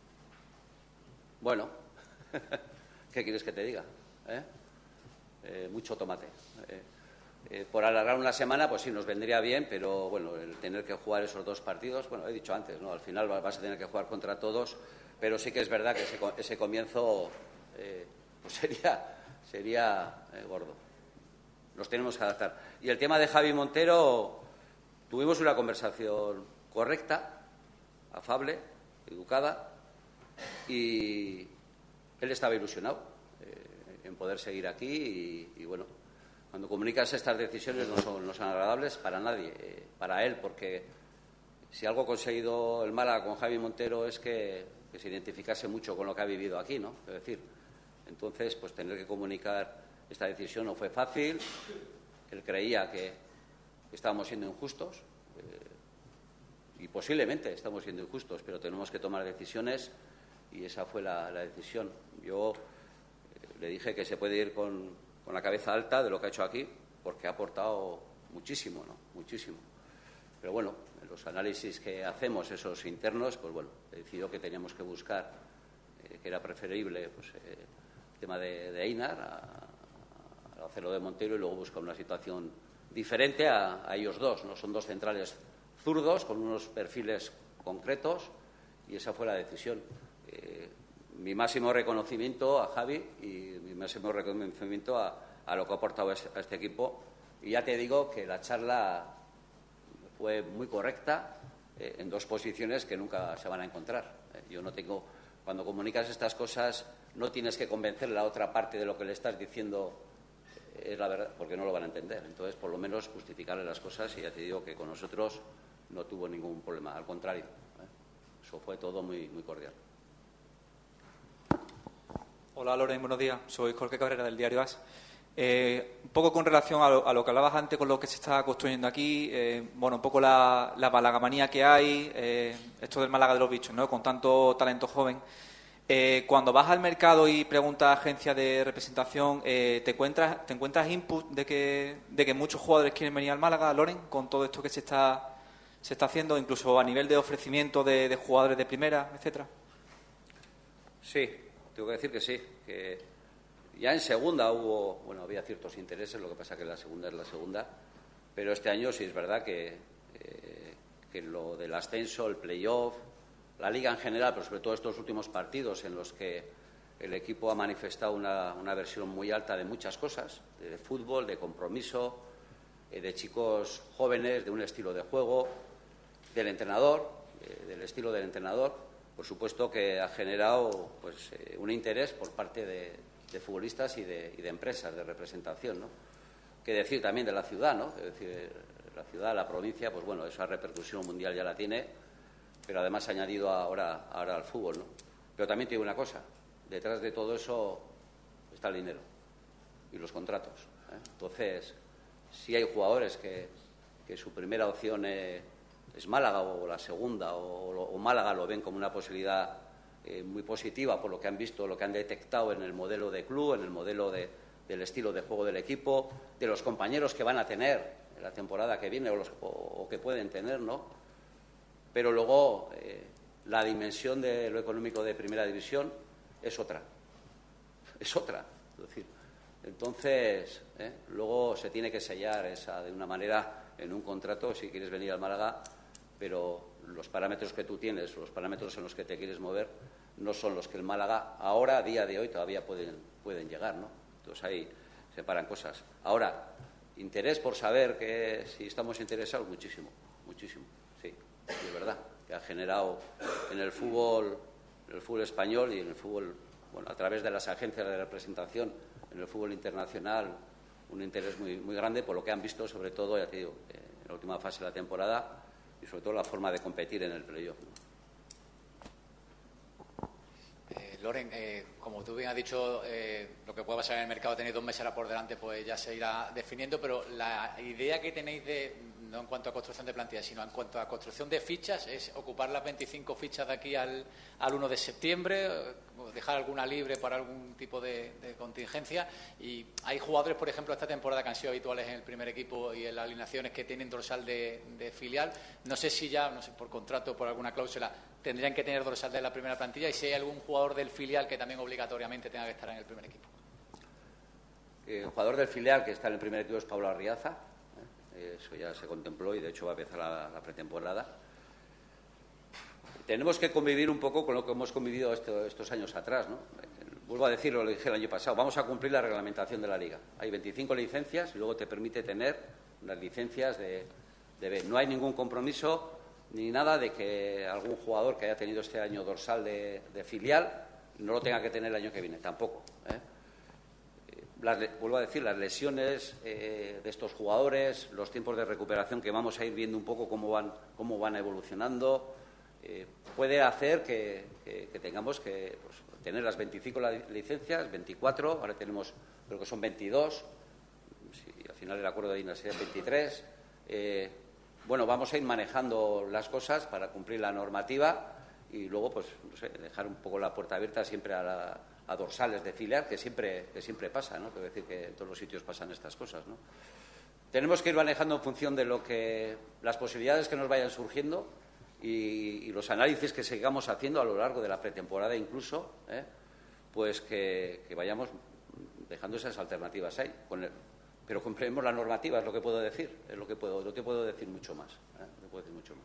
Bueno, ¿qué quieres que te diga? ¿Eh? Eh, mucho tomate. Eh, eh, por alargar una semana, pues sí, nos vendría bien, pero bueno, el tener que jugar esos dos partidos, bueno, he dicho antes, ¿no? Al final vas a tener que jugar contra todos, pero sí que es verdad que ese, ese comienzo eh, pues sería, sería eh, gordo. Nos tenemos que adaptar. Y el tema de Javi Montero, tuvimos una conversación correcta, afable, educada, y él estaba ilusionado en poder seguir aquí y, y bueno, cuando comunicas estas decisiones no son, no son agradables para nadie, eh, para él, porque si algo ha conseguido el Málaga con Javi Montero es que, que se identificase mucho con lo que ha vivido aquí, ¿no? Es decir, entonces, pues tener que comunicar esta decisión no fue fácil, él creía que estábamos siendo injustos eh, y posiblemente estamos siendo injustos, pero tenemos que tomar decisiones y esa fue la, la decisión. Yo le dije que se puede ir con, con la cabeza alta de lo que ha hecho aquí, porque ha aportado muchísimo, ¿no? Muchísimo. Pero bueno, en los análisis que hacemos, esos internos, pues bueno, he decidido que teníamos que buscar, eh, que era preferible, pues, eh, el tema de, de Einar, a, a hacerlo de Montero y luego buscar una situación diferente a, a ellos dos, ¿no? Son dos centrales zurdos con unos perfiles concretos y esa fue la decisión. Eh, Mi máximo reconocimiento a Javi y mi máximo reconocimiento a, a lo que ha aportado a este equipo. Y ya te digo que la charla fue muy correcta eh, en dos posiciones que nunca se van a encontrar. Eh, yo no tengo, cuando comunicas estas cosas, no tienes que convencer a la otra parte de lo que le estás diciendo eh, es la verdad, porque no lo van a entender. Entonces, por lo menos, justificarle las cosas y ya te digo que con nosotros no tuvo ningún problema, al contrario. Eh, eso fue todo muy, muy cordial. Hola, Loren, buenos días. Soy Jorge Cabrera, del diario AS. Eh, un poco con relación a lo, a lo que hablabas antes, con lo que se está construyendo aquí, eh, bueno, un poco la, la malagamanía que hay, eh, esto del Málaga de los bichos, ¿no? Con tanto talento joven. Eh, cuando vas al mercado y preguntas a agencias de representación, eh, ¿te encuentras te encuentras input de que, de que muchos jugadores quieren venir al Málaga, Loren, con todo esto que se está, se está haciendo, incluso a nivel de ofrecimiento de, de jugadores de primera, etcétera? Sí. Tengo que decir que sí, que ya en segunda hubo, bueno, había ciertos intereses, lo que pasa que la segunda es la segunda, pero este año sí es verdad que, eh, que lo del ascenso, el playoff, la Liga en general, pero sobre todo estos últimos partidos en los que el equipo ha manifestado una, una versión muy alta de muchas cosas, de, de fútbol, de compromiso, eh, de chicos jóvenes, de un estilo de juego, del entrenador, eh, del estilo del entrenador. Por supuesto que ha generado pues, eh, un interés por parte de, de futbolistas y de, y de empresas de representación, ¿no? Qué decir también de la ciudad, ¿no? Es decir, la ciudad, la provincia, pues bueno, esa repercusión mundial ya la tiene, pero además ha añadido ahora, ahora al fútbol, ¿no? Pero también te digo una cosa, detrás de todo eso está el dinero y los contratos, ¿eh? Entonces, si hay jugadores que, que su primera opción es... es Málaga o la segunda o, o Málaga lo ven como una posibilidad eh, muy positiva por lo que han visto, lo que han detectado en el modelo de club, en el modelo de, del estilo de juego del equipo, de los compañeros que van a tener en la temporada que viene o, los, o, o que pueden tener, ¿no? Pero luego eh, la dimensión de lo económico de Primera División es otra, es otra, es decir, entonces eh, luego se tiene que sellar esa de una manera en un contrato si quieres venir al Málaga, pero los parámetros que tú tienes, los parámetros en los que te quieres mover, no son los que el Málaga ahora, a día de hoy, todavía pueden, pueden llegar, ¿no? Entonces ahí se paran cosas. Ahora, interés por saber que si estamos interesados, muchísimo, muchísimo, sí, de verdad, que ha generado en el fútbol, en el fútbol español y en el fútbol, bueno, a través de las agencias de representación en el fútbol internacional, un interés muy, muy grande por lo que han visto, sobre todo, ya te digo, en la última fase de la temporada y sobre todo la forma de competir en el playoff, ¿no? Loren, eh, como tú bien has dicho, eh, lo que puede pasar en el mercado, tenéis dos meses ahora por delante, pues ya se irá definiendo, pero la idea que tenéis de, no en cuanto a construcción de plantilla, sino en cuanto a construcción de fichas, es ocupar las veinticinco fichas de aquí al, al uno de septiembre, dejar alguna libre para algún tipo de, de contingencia. Y hay jugadores, por ejemplo, esta temporada que han sido habituales en el primer equipo y en las alineaciones que tienen dorsal de, de filial. No sé si ya, no sé, por contrato, por alguna cláusula, tendrían que tener dorsal de la primera plantilla, y si hay algún jugador del filial que también obligatoriamente tenga que estar en el primer equipo. El jugador del filial que está en el primer equipo es Pablo Arriaza, ¿eh? Eso ya se contempló y de hecho va a empezar la, la pretemporada. Tenemos que convivir un poco con lo que hemos convivido esto, estos años atrás, ¿no? Vuelvo a decirlo, lo dije el año pasado, vamos a cumplir la reglamentación de la Liga. Hay veinticinco licencias y luego te permite tener las licencias de, de B. No hay ningún compromiso ni nada de que algún jugador que haya tenido este año dorsal de, de filial no lo tenga que tener el año que viene, tampoco, ¿eh? Las, vuelvo a decir, las lesiones eh, de estos jugadores, los tiempos de recuperación que vamos a ir viendo un poco cómo van, cómo van evolucionando, eh, puede hacer que, que, que tengamos que pues, tener las veinticinco licencias, veinticuatro, ahora tenemos, creo que son veintidós, si al final el acuerdo de I N A sería veintitrés. Eh, bueno, vamos a ir manejando las cosas para cumplir la normativa y luego, pues, no sé, dejar un poco la puerta abierta siempre a la a dorsales de filial, que siempre, que siempre pasa, ¿no? Quiero decir que en todos los sitios pasan estas cosas, ¿no? Tenemos que ir manejando en función de lo que las posibilidades que nos vayan surgiendo y, y los análisis que sigamos haciendo a lo largo de la pretemporada incluso, ¿eh? Pues que, que vayamos dejando esas alternativas ahí. Con el, pero cumplimos la normativa, es lo que puedo decir, es lo que puedo, no te puedo decir mucho más, ¿eh? No te puedo decir mucho más.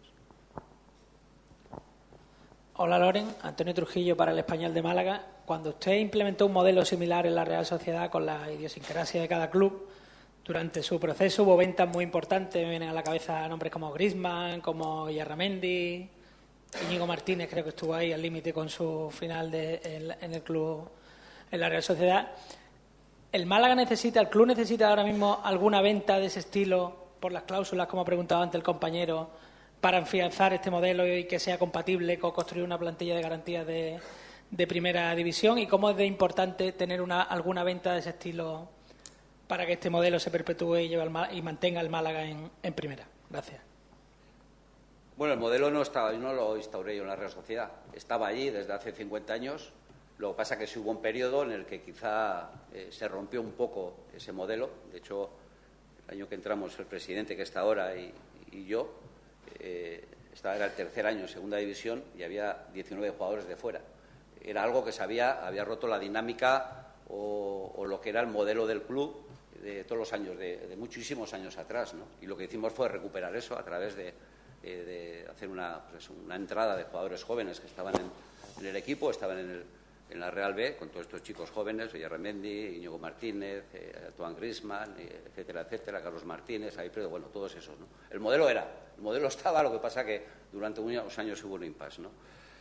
Hola Loren, Antonio Trujillo para el Español de Málaga. Cuando usted implementó un modelo similar en la Real Sociedad con la idiosincrasia de cada club, durante su proceso hubo ventas muy importantes, me vienen a la cabeza nombres como Griezmann, como Yarramendi, Íñigo Martínez creo que estuvo ahí al límite con su final de, en, en el club, en la Real Sociedad. ¿El Málaga necesita, el club necesita ahora mismo alguna venta de ese estilo por las cláusulas, como ha preguntado antes el compañero, para afianzar este modelo y que sea compatible con construir una plantilla de garantías de, de primera división? ¿Y cómo es de importante tener una, alguna venta de ese estilo para que este modelo se perpetúe y, lleve al, y mantenga el Málaga en, en primera? Gracias. Bueno, el modelo no estaba, no lo instauré yo en la Real Sociedad. Estaba allí desde hace cincuenta años. Lo que pasa es que sí hubo un periodo en el que quizá eh, se rompió un poco ese modelo. De hecho, el año que entramos el presidente que está ahora y, y yo, Eh, esta era el tercer año en segunda división y había diecinueve jugadores de fuera. Era algo que se había, había roto la dinámica o, o lo que era el modelo del club de todos los años, de, de muchísimos años atrás, ¿no? Y lo que hicimos fue recuperar eso a través de, de, de hacer una, pues, una entrada de jugadores jóvenes que estaban en, en el equipo, estaban en, el, en la Real B, con todos estos chicos jóvenes, Yarramendi, Íñigo Martínez, eh, Antoine Griezmann, eh, etcétera, etcétera, Carlos Martínez, Alfredo, bueno, todos esos, ¿no? El modelo era, el modelo estaba, lo que pasa que durante unos años hubo un impasse, ¿no?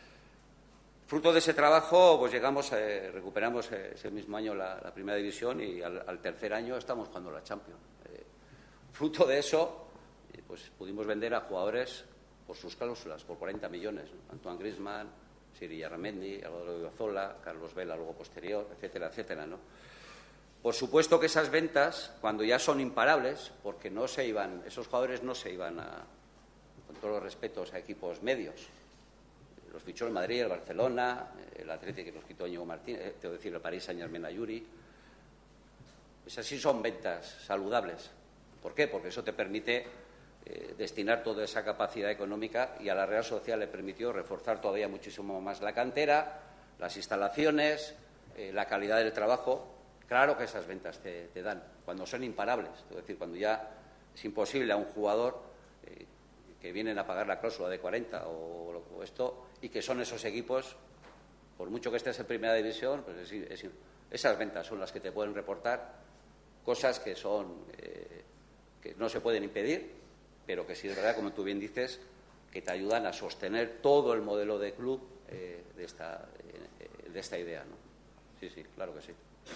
Fruto de ese trabajo, pues llegamos, eh, recuperamos eh, ese mismo año la, la primera división y al, al tercer año estamos jugando la Champions. Eh, fruto de eso, eh, pues pudimos vender a jugadores por sus cláusulas, por cuarenta millones, ¿no? Antoine Griezmann, Siri Yarramendi, Álvaro Zola, Carlos Vela, luego posterior, etcétera, etcétera, ¿no? Por supuesto que esas ventas, cuando ya son imparables, porque no se iban, esos jugadores no se iban a, con todos los respetos, a equipos medios. Los fichó el Madrid, el Barcelona, el Atlético que los quitó Íñigo Martínez, tengo que decir el París Saint-Germain a Yuri. Esas sí son ventas saludables. ¿Por qué? Porque eso te permite eh, destinar toda esa capacidad económica y a la Real Sociedad le permitió reforzar todavía muchísimo más la cantera, las instalaciones, eh, la calidad del trabajo. Claro que esas ventas te, te dan, cuando son imparables. Es decir, cuando ya es imposible a un jugador eh, que vienen a pagar la cláusula de cuarenta o, o esto, y que son esos equipos, por mucho que estés en primera división, pues es, es, esas ventas son las que te pueden reportar cosas que son eh, que no se pueden impedir, pero que sí es verdad, como tú bien dices, que te ayudan a sostener todo el modelo de club eh, de, esta, eh, de esta idea, ¿no? Sí, sí, claro que sí.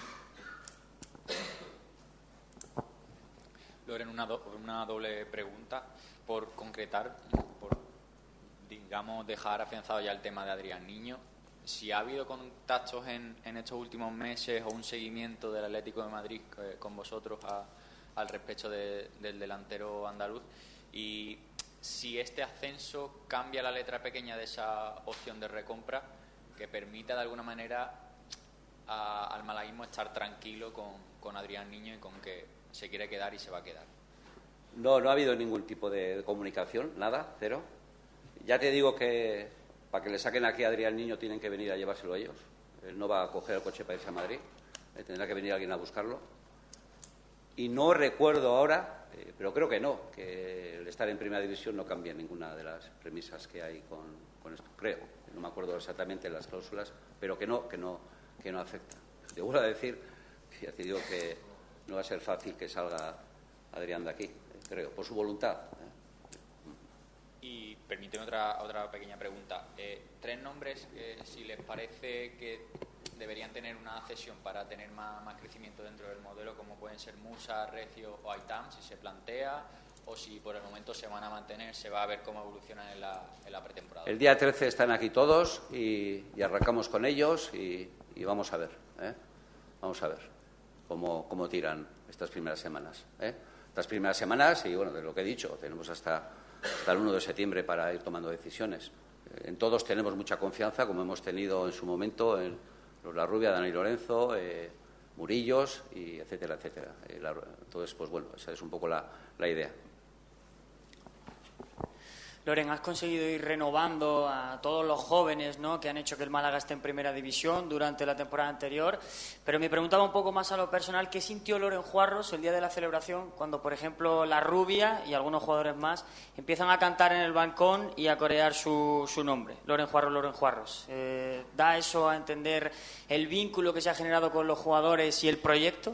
Loren, una, do, una doble pregunta por concretar, por, digamos, dejar afianzado ya el tema de Adrián Niño. Si ha habido contactos en, en estos últimos meses o un seguimiento del Atlético de Madrid eh, con vosotros a, al respecto de, del delantero andaluz, y si este ascenso cambia la letra pequeña de esa opción de recompra que permita de alguna manera a, al malaguismo estar tranquilo con, con Adrián Niño y con que se quiere quedar y se va a quedar. No, no ha habido ningún tipo de comunicación, nada, cero. Ya te digo que para que le saquen aquí a Adrián Niño tienen que venir a llevárselo ellos. Él no va a coger el coche para irse a Madrid, eh, tendrá que venir alguien a buscarlo. Y no recuerdo ahora, eh, pero creo que no, que el estar en primera división no cambia ninguna de las premisas que hay con, con esto. Creo, no me acuerdo exactamente las cláusulas, pero que no, que no, que no afecta. Te vuelvo a decir, ya te digo que no va a ser fácil que salga Adrián de aquí, eh, creo, por su voluntad. ¿eh? Y permíteme otra otra pequeña pregunta. Eh, tres nombres, eh, si les parece que deberían tener una cesión para tener más, más crecimiento dentro del modelo, como pueden ser Musa, Recio o Aitam, si se plantea, o si por el momento se van a mantener, se va a ver cómo evolucionan en la, en la pretemporada. El día trece están aquí todos y, y arrancamos con ellos y, y vamos a ver, ¿eh? vamos a ver. Cómo, cómo tiran estas primeras semanas. ¿eh? Estas primeras semanas, y bueno, de lo que he dicho, tenemos hasta, hasta el uno de septiembre para ir tomando decisiones. En todos tenemos mucha confianza, como hemos tenido en su momento en los La Rubia, Dani Lorenzo, eh, Murillos, y etcétera, etcétera. Eh, la, entonces, pues bueno, esa es un poco la, la idea. Loren, has conseguido ir renovando a todos los jóvenes, ¿no?, que han hecho que el Málaga esté en primera división durante la temporada anterior, pero me preguntaba un poco más a lo personal, ¿qué sintió Loren Juarros el día de la celebración cuando, por ejemplo, La Rubia y algunos jugadores más empiezan a cantar en el balcón y a corear su, su nombre? Loren Juarros, Loren Juarros. Eh, ¿Da eso a entender el vínculo que se ha generado con los jugadores y el proyecto?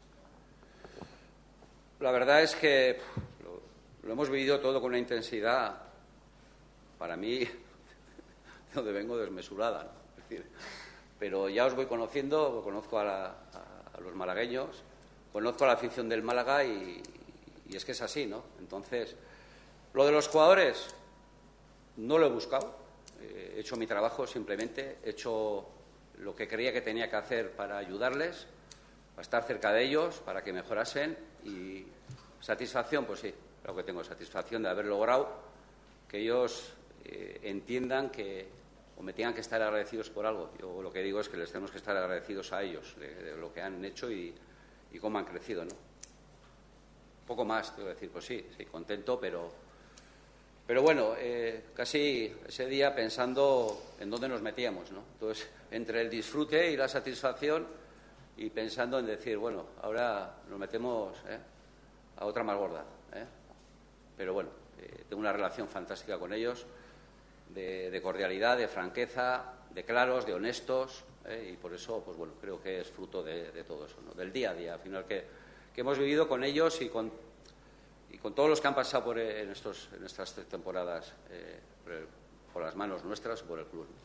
La verdad es que lo, lo hemos vivido todo con una intensidad, para mí, de donde vengo, desmesurada, ¿no? Es decir, pero ya os voy conociendo, conozco a, la, a, a los malagueños, conozco a la afición del Málaga y, y es que es así, ¿no? Entonces, lo de los jugadores no lo he buscado, he hecho mi trabajo simplemente, he hecho lo que creía que tenía que hacer para ayudarles, para estar cerca de ellos, para que mejorasen, y satisfacción, pues sí, creo que tengo satisfacción de haber logrado que ellos eh, entiendan que o me tengan que estar agradecidos por algo. Yo lo que digo es que les tenemos que estar agradecidos a ellos de, de lo que han hecho y, y cómo han crecido, ¿no? Un poco más, tengo que decir, pues sí, sí, contento, pero, pero bueno, eh, casi ese día pensando en dónde nos metíamos, ¿no? Entonces, entre el disfrute y la satisfacción y pensando en decir, bueno, ahora nos metemos ¿eh? a otra más gorda, ¿eh? Pero bueno, eh, tengo una relación fantástica con ellos, de, de cordialidad, de franqueza, de claros, de honestos, ¿eh? Y por eso, pues bueno, creo que es fruto de, de todo eso, ¿no? Del día a día, al final, que, que hemos vivido con ellos y con, y con todos los que han pasado por, en, estos, en estas temporadas eh, por, el, por las manos nuestras o por el club.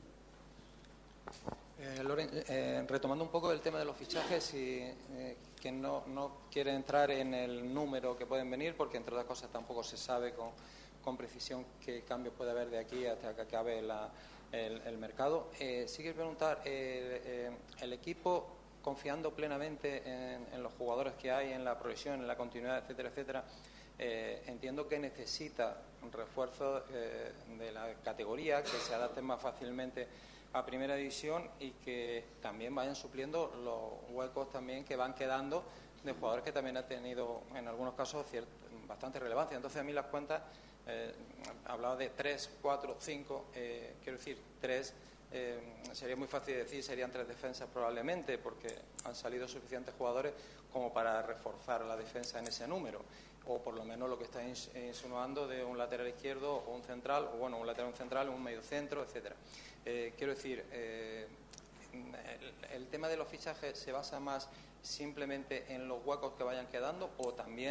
Eh, Loren, eh, retomando un poco el tema de los fichajes, y eh, que no, no quiere entrar en el número que pueden venir, porque entre otras cosas tampoco se sabe con, con precisión qué cambios puede haber de aquí hasta que acabe la, el, el mercado. Eh, sí quiero preguntar, eh, eh, el equipo, confiando plenamente en, en los jugadores que hay, en la progresión, en la continuidad, etcétera, etcétera, eh, entiendo que necesita un refuerzo eh, de la categoría, que se adapten más fácilmente a primera división y que también vayan supliendo los huecos también que van quedando de jugadores que también han tenido en algunos casos cierta, bastante relevancia. Entonces, a mí las cuentas, eh, hablaba de tres, cuatro, cinco, eh, quiero decir, tres, eh, sería muy fácil decir, serían tres defensas probablemente, porque han salido suficientes jugadores como para reforzar la defensa en ese número, o por lo menos lo que está insinuando de un lateral izquierdo o un central, o bueno, un lateral, un central, un medio centro, etcétera. Eh, quiero decir, eh, el, el tema de los fichajes se basa más simplemente en los huecos que vayan quedando o también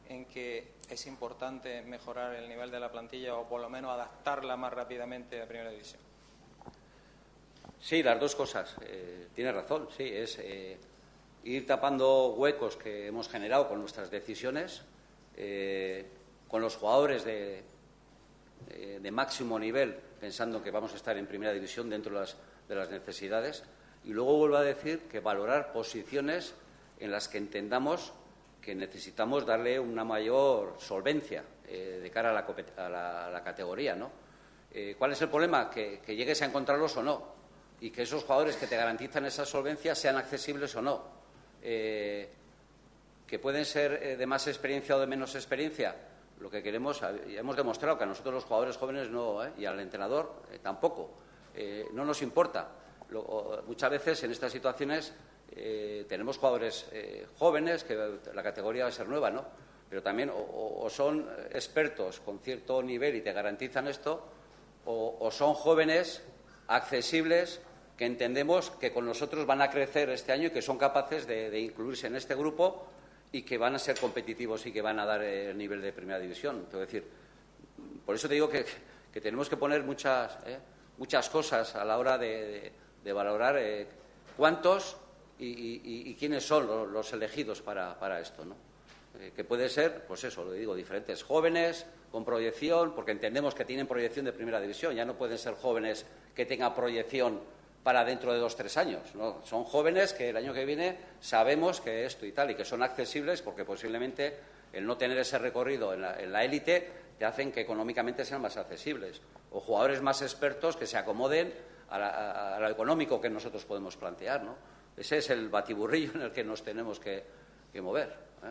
en que es importante mejorar el nivel de la plantilla o por lo menos adaptarla más rápidamente a Primera División? Sí, las dos cosas. Eh, tienes razón, sí, es eh, ir tapando huecos que hemos generado con nuestras decisiones, eh, con los jugadores de, de, de máximo nivel, pensando que vamos a estar en Primera División dentro de las, de las necesidades. Y luego vuelvo a decir que valorar posiciones en las que entendamos que necesitamos darle una mayor solvencia eh, de cara a la, a la, a la categoría, ¿no? Eh, ¿Cuál es el problema? Que, que llegues a encontrarlos o no, y que esos jugadores que te garantizan esa solvencia sean accesibles o no. Eh, que pueden ser eh, de más experiencia o de menos experiencia. Lo que queremos, ya hemos demostrado que a nosotros los jugadores jóvenes no, ¿eh? y al entrenador eh, tampoco. Eh, no nos importa. Lo, o, muchas veces en estas situaciones eh, tenemos jugadores eh, jóvenes, que la categoría va a ser nueva, ¿no? Pero también o, o son expertos con cierto nivel y te garantizan esto, o, o son jóvenes accesibles que entendemos que con nosotros van a crecer este año y que son capaces de, de incluirse en este grupo y que van a ser competitivos y que van a dar el nivel de Primera División. Es decir, por eso te digo que, que tenemos que poner muchas, eh, muchas cosas a la hora de, de, de valorar eh, cuántos y, y, y quiénes son los, los elegidos para, para esto, ¿no? Eh, que puede ser, pues eso, lo digo, diferentes jóvenes con proyección, porque entendemos que tienen proyección de Primera División. Ya no pueden ser jóvenes que tengan proyección para dentro de dos, tres años, ¿no? Son jóvenes que el año que viene sabemos que esto y tal, y que son accesibles porque posiblemente el no tener ese recorrido en la, en la élite te hacen que económicamente sean más accesibles. O jugadores más expertos que se acomoden a, la, a, a lo económico que nosotros podemos plantear, ¿no? Ese es el batiburrillo en el que nos tenemos que, que mover, ¿eh?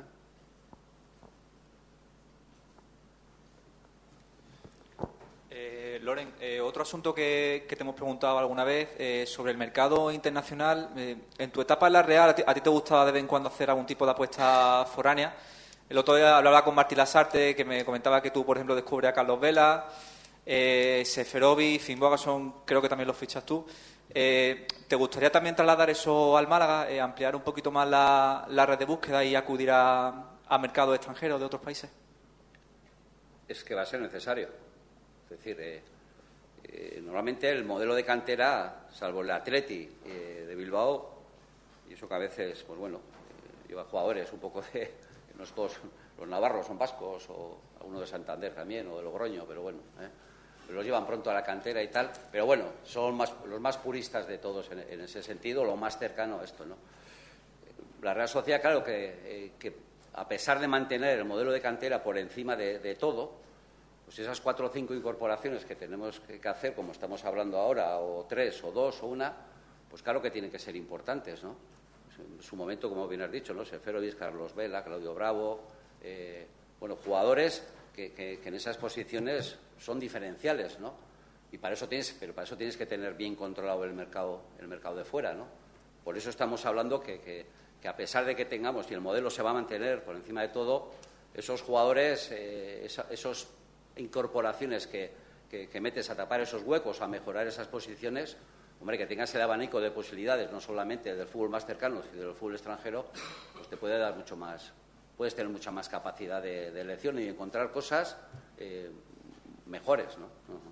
Eh, Loren, eh, otro asunto que, que te hemos preguntado alguna vez eh, sobre el mercado internacional. Eh, en tu etapa en la Real, a ti, a ti te gustaba de vez en cuando hacer algún tipo de apuesta foránea. El otro día hablaba con Martí Lasarte, que me comentaba que tú, por ejemplo, descubres a Carlos Vela, eh, Seferovic, Finn Bogason, creo que también los fichas tú. Eh, ¿Te gustaría también trasladar eso al Málaga, eh, ampliar un poquito más la, la red de búsqueda y acudir a, a mercados extranjeros de otros países? Es que va a ser necesario. Es decir, eh, eh, normalmente el modelo de cantera, salvo el Atleti eh, de Bilbao, y eso que a veces, pues bueno, eh, lleva jugadores un poco de, no es todos, los navarros son vascos, o alguno de Santander también, o de Logroño, pero bueno, eh, los llevan pronto a la cantera y tal, pero bueno, son más, los más puristas de todos en, en ese sentido, lo más cercano a esto, ¿no? La Real Sociedad, claro, que, eh, que a pesar de mantener el modelo de cantera por encima de, de todo, pues esas cuatro o cinco incorporaciones que tenemos que hacer, como estamos hablando ahora, o tres, o dos, o una, pues claro que tienen que ser importantes, ¿no? En su momento, como bien has dicho, ¿no? Seferovic, Carlos Vela, Claudio Bravo, eh, bueno, jugadores que, que, que en esas posiciones son diferenciales, ¿no? Y para eso tienes, pero para eso tienes que tener bien controlado el mercado, el mercado de fuera, ¿no? Por eso estamos hablando que, que, que a pesar de que tengamos, y el modelo se va a mantener por encima de todo, esos jugadores, eh, esa, esos incorporaciones que, que, que metes a tapar esos huecos, a mejorar esas posiciones, hombre, que tengas el abanico de posibilidades, no solamente del fútbol más cercano, sino del fútbol extranjero, pues te puede dar mucho más, puedes tener mucha más capacidad de, de elección y encontrar cosas eh, mejores, ¿no? Uh-huh.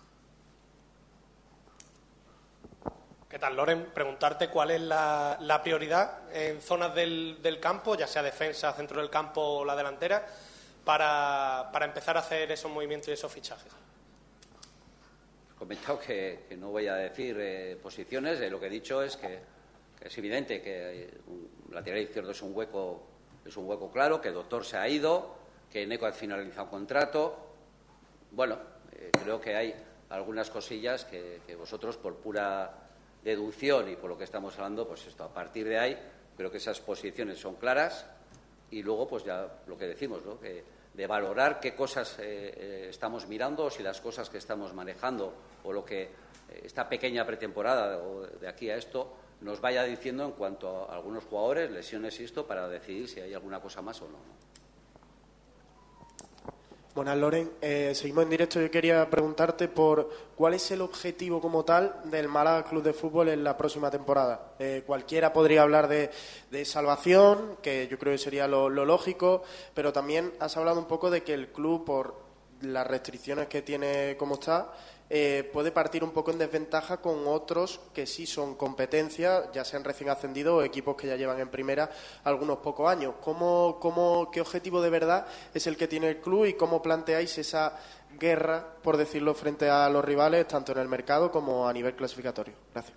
¿Qué tal, Loren? Preguntarte cuál es la, la prioridad en zonas del, del campo, ya sea defensa, centro del campo o la delantera, Para, para empezar a hacer esos movimientos y esos fichajes. He comentado que, que no voy a decir eh, posiciones, eh, lo que he dicho es que, que es evidente que un lateral izquierdo es un hueco es un hueco claro, que el Doctor se ha ido, que Neco ha finalizado contrato. Bueno, eh, creo que hay algunas cosillas que, que vosotros, por pura deducción y por lo que estamos hablando, pues esto, a partir de ahí, creo que esas posiciones son claras. Y luego, pues ya lo que decimos, ¿no? Que de valorar qué cosas eh, eh, estamos mirando, o si las cosas que estamos manejando, o lo que eh, esta pequeña pretemporada, o de aquí a esto, nos vaya diciendo en cuanto a algunos jugadores, lesiones y esto, para decidir si hay alguna cosa más o no, ¿no? Buenas, Loren. Eh, seguimos en directo. Yo quería preguntarte por cuál es el objetivo como tal del Málaga Club de Fútbol en la próxima temporada. Eh, cualquiera podría hablar de, de salvación, que yo creo que sería lo, lo lógico, pero también has hablado un poco de que el club, por las restricciones que tiene como está, eh, puede partir un poco en desventaja con otros que sí son competencia, ya sean recién ascendidos o equipos que ya llevan en primera algunos pocos años. ¿Cómo, cómo, ¿Qué objetivo de verdad es el que tiene el club y cómo planteáis esa guerra, por decirlo, frente a los rivales, tanto en el mercado como a nivel clasificatorio? Gracias.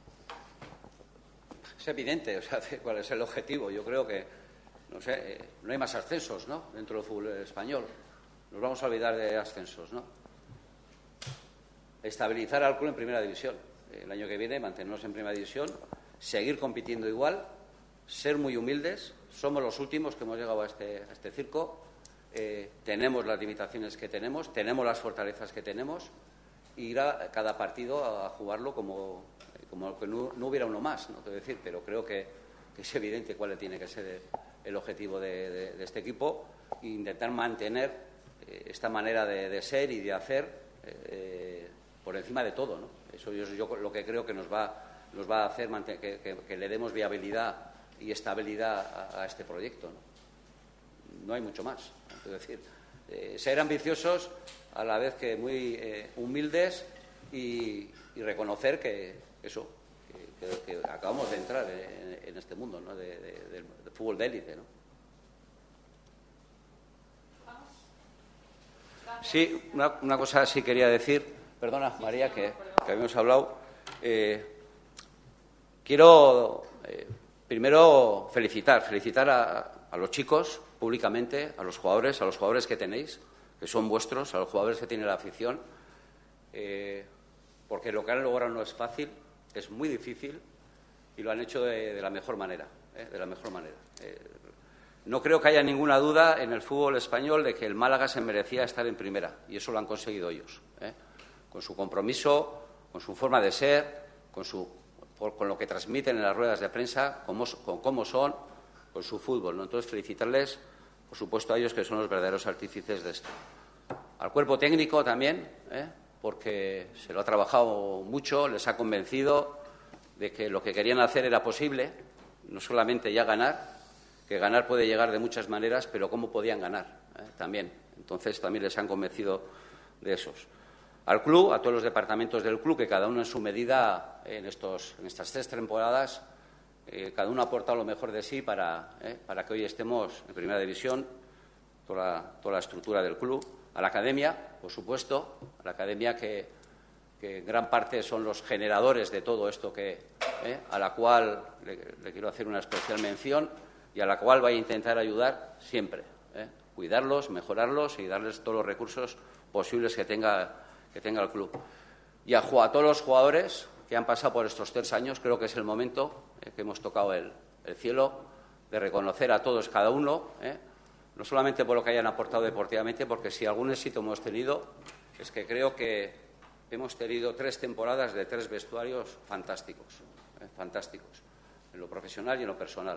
Es evidente, o sea, cuál es el objetivo. Yo creo que, no sé, eh, no hay más ascensos, ¿no?, dentro del fútbol español. Nos vamos a olvidar de ascensos, ¿no? Estabilizar al club en primera división. El año que viene mantenernos en primera división, seguir compitiendo igual, ser muy humildes. Somos los últimos que hemos llegado a este, a este circo. Eh, tenemos las limitaciones que tenemos, tenemos las fortalezas que tenemos, e ir a cada partido a, a jugarlo como, como que no, no hubiera uno más, no quiero decir, pero creo que, que es evidente cuál tiene que ser el, el objetivo de, de, de este equipo e intentar mantener eh, esta manera de, de ser y de hacer eh, por encima de todo, ¿no? Eso yo, yo lo que creo que nos va, nos va a hacer que, que, que le demos viabilidad y estabilidad a, a este proyecto, ¿no? No hay mucho más. Es decir, eh, ser ambiciosos a la vez que muy eh, humildes y, y reconocer que eso, que, que, que acabamos de entrar en, en este mundo, ¿no?, de, de, de, de fútbol de élite, ¿no? Sí, una, una cosa sí quería decir. Perdona, María, que, que habíamos hablado. Eh, quiero eh, primero felicitar, felicitar a, a los chicos públicamente, a los jugadores, a los jugadores que tenéis, que son vuestros, a los jugadores que tiene la afición, eh, porque lo que han logrado no es fácil, es muy difícil y lo han hecho de, de la mejor manera, eh, de la mejor manera. Eh, no creo que haya ninguna duda en el fútbol español de que el Málaga se merecía estar en primera y eso lo han conseguido ellos, eh, con su compromiso, con su forma de ser, con, su, por, con lo que transmiten en las ruedas de prensa, con, con cómo son, con su fútbol, ¿no? Entonces, felicitarles, por supuesto, a ellos que son los verdaderos artífices de esto. Al cuerpo técnico también, ¿eh?, porque se lo ha trabajado mucho, les ha convencido de que lo que querían hacer era posible, no solamente ya ganar, que ganar puede llegar de muchas maneras, pero cómo podían ganar, ¿eh?, también. Entonces, también les han convencido de esos. Al club, a todos los departamentos del club, que cada uno en su medida, en, estos, en estas tres temporadas, eh, cada uno ha aportado lo mejor de sí para, eh, para que hoy estemos en primera división, toda la, toda la estructura del club. A la academia, por supuesto, a la academia que, que en gran parte son los generadores de todo esto, que, eh, a la cual le, le quiero hacer una especial mención y a la cual voy a intentar ayudar siempre, eh, cuidarlos, mejorarlos y darles todos los recursos posibles que tenga que tenga el club. Y a, a todos los jugadores que han pasado por estos tres años, creo que es el momento eh, que hemos tocado el, el cielo, de reconocer a todos cada uno, eh, no solamente por lo que hayan aportado deportivamente, porque si algún éxito hemos tenido, es que creo que hemos tenido tres temporadas de tres vestuarios fantásticos, eh, fantásticos, en lo profesional y en lo personal.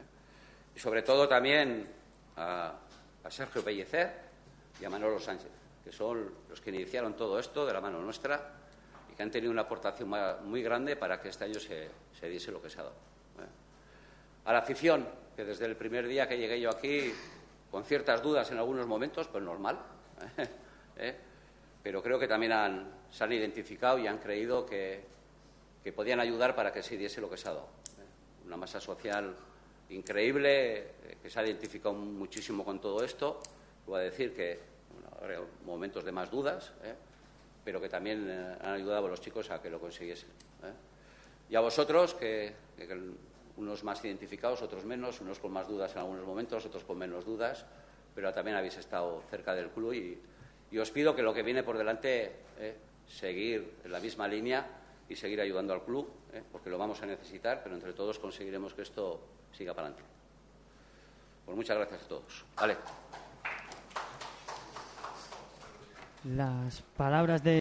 Eh. Y sobre todo también a, a Sergio Pellicer y a Manolo Sánchez, que son los que iniciaron todo esto de la mano nuestra y que han tenido una aportación muy grande para que este año se, se diese lo que se ha dado. ¿eh? A la afición, que desde el primer día que llegué yo aquí, con ciertas dudas en algunos momentos, pues normal, ¿eh? ¿eh? pero creo que también han, se han identificado y han creído que, que podían ayudar para que se diese lo que se ha dado. ¿eh? Una masa social increíble, eh, que se ha identificado muchísimo con todo esto. Voy a decir que habrá momentos de más dudas, ¿eh? pero que también eh, han ayudado a los chicos a que lo consiguiesen. ¿eh? Y a vosotros, que, que unos más identificados, otros menos, unos con más dudas en algunos momentos, otros con menos dudas, pero también habéis estado cerca del club y, y os pido que lo que viene por delante, eh, seguir en la misma línea y seguir ayudando al club, eh, porque lo vamos a necesitar, pero entre todos conseguiremos que esto siga para adelante. Pues muchas gracias a todos. Vale. Las palabras de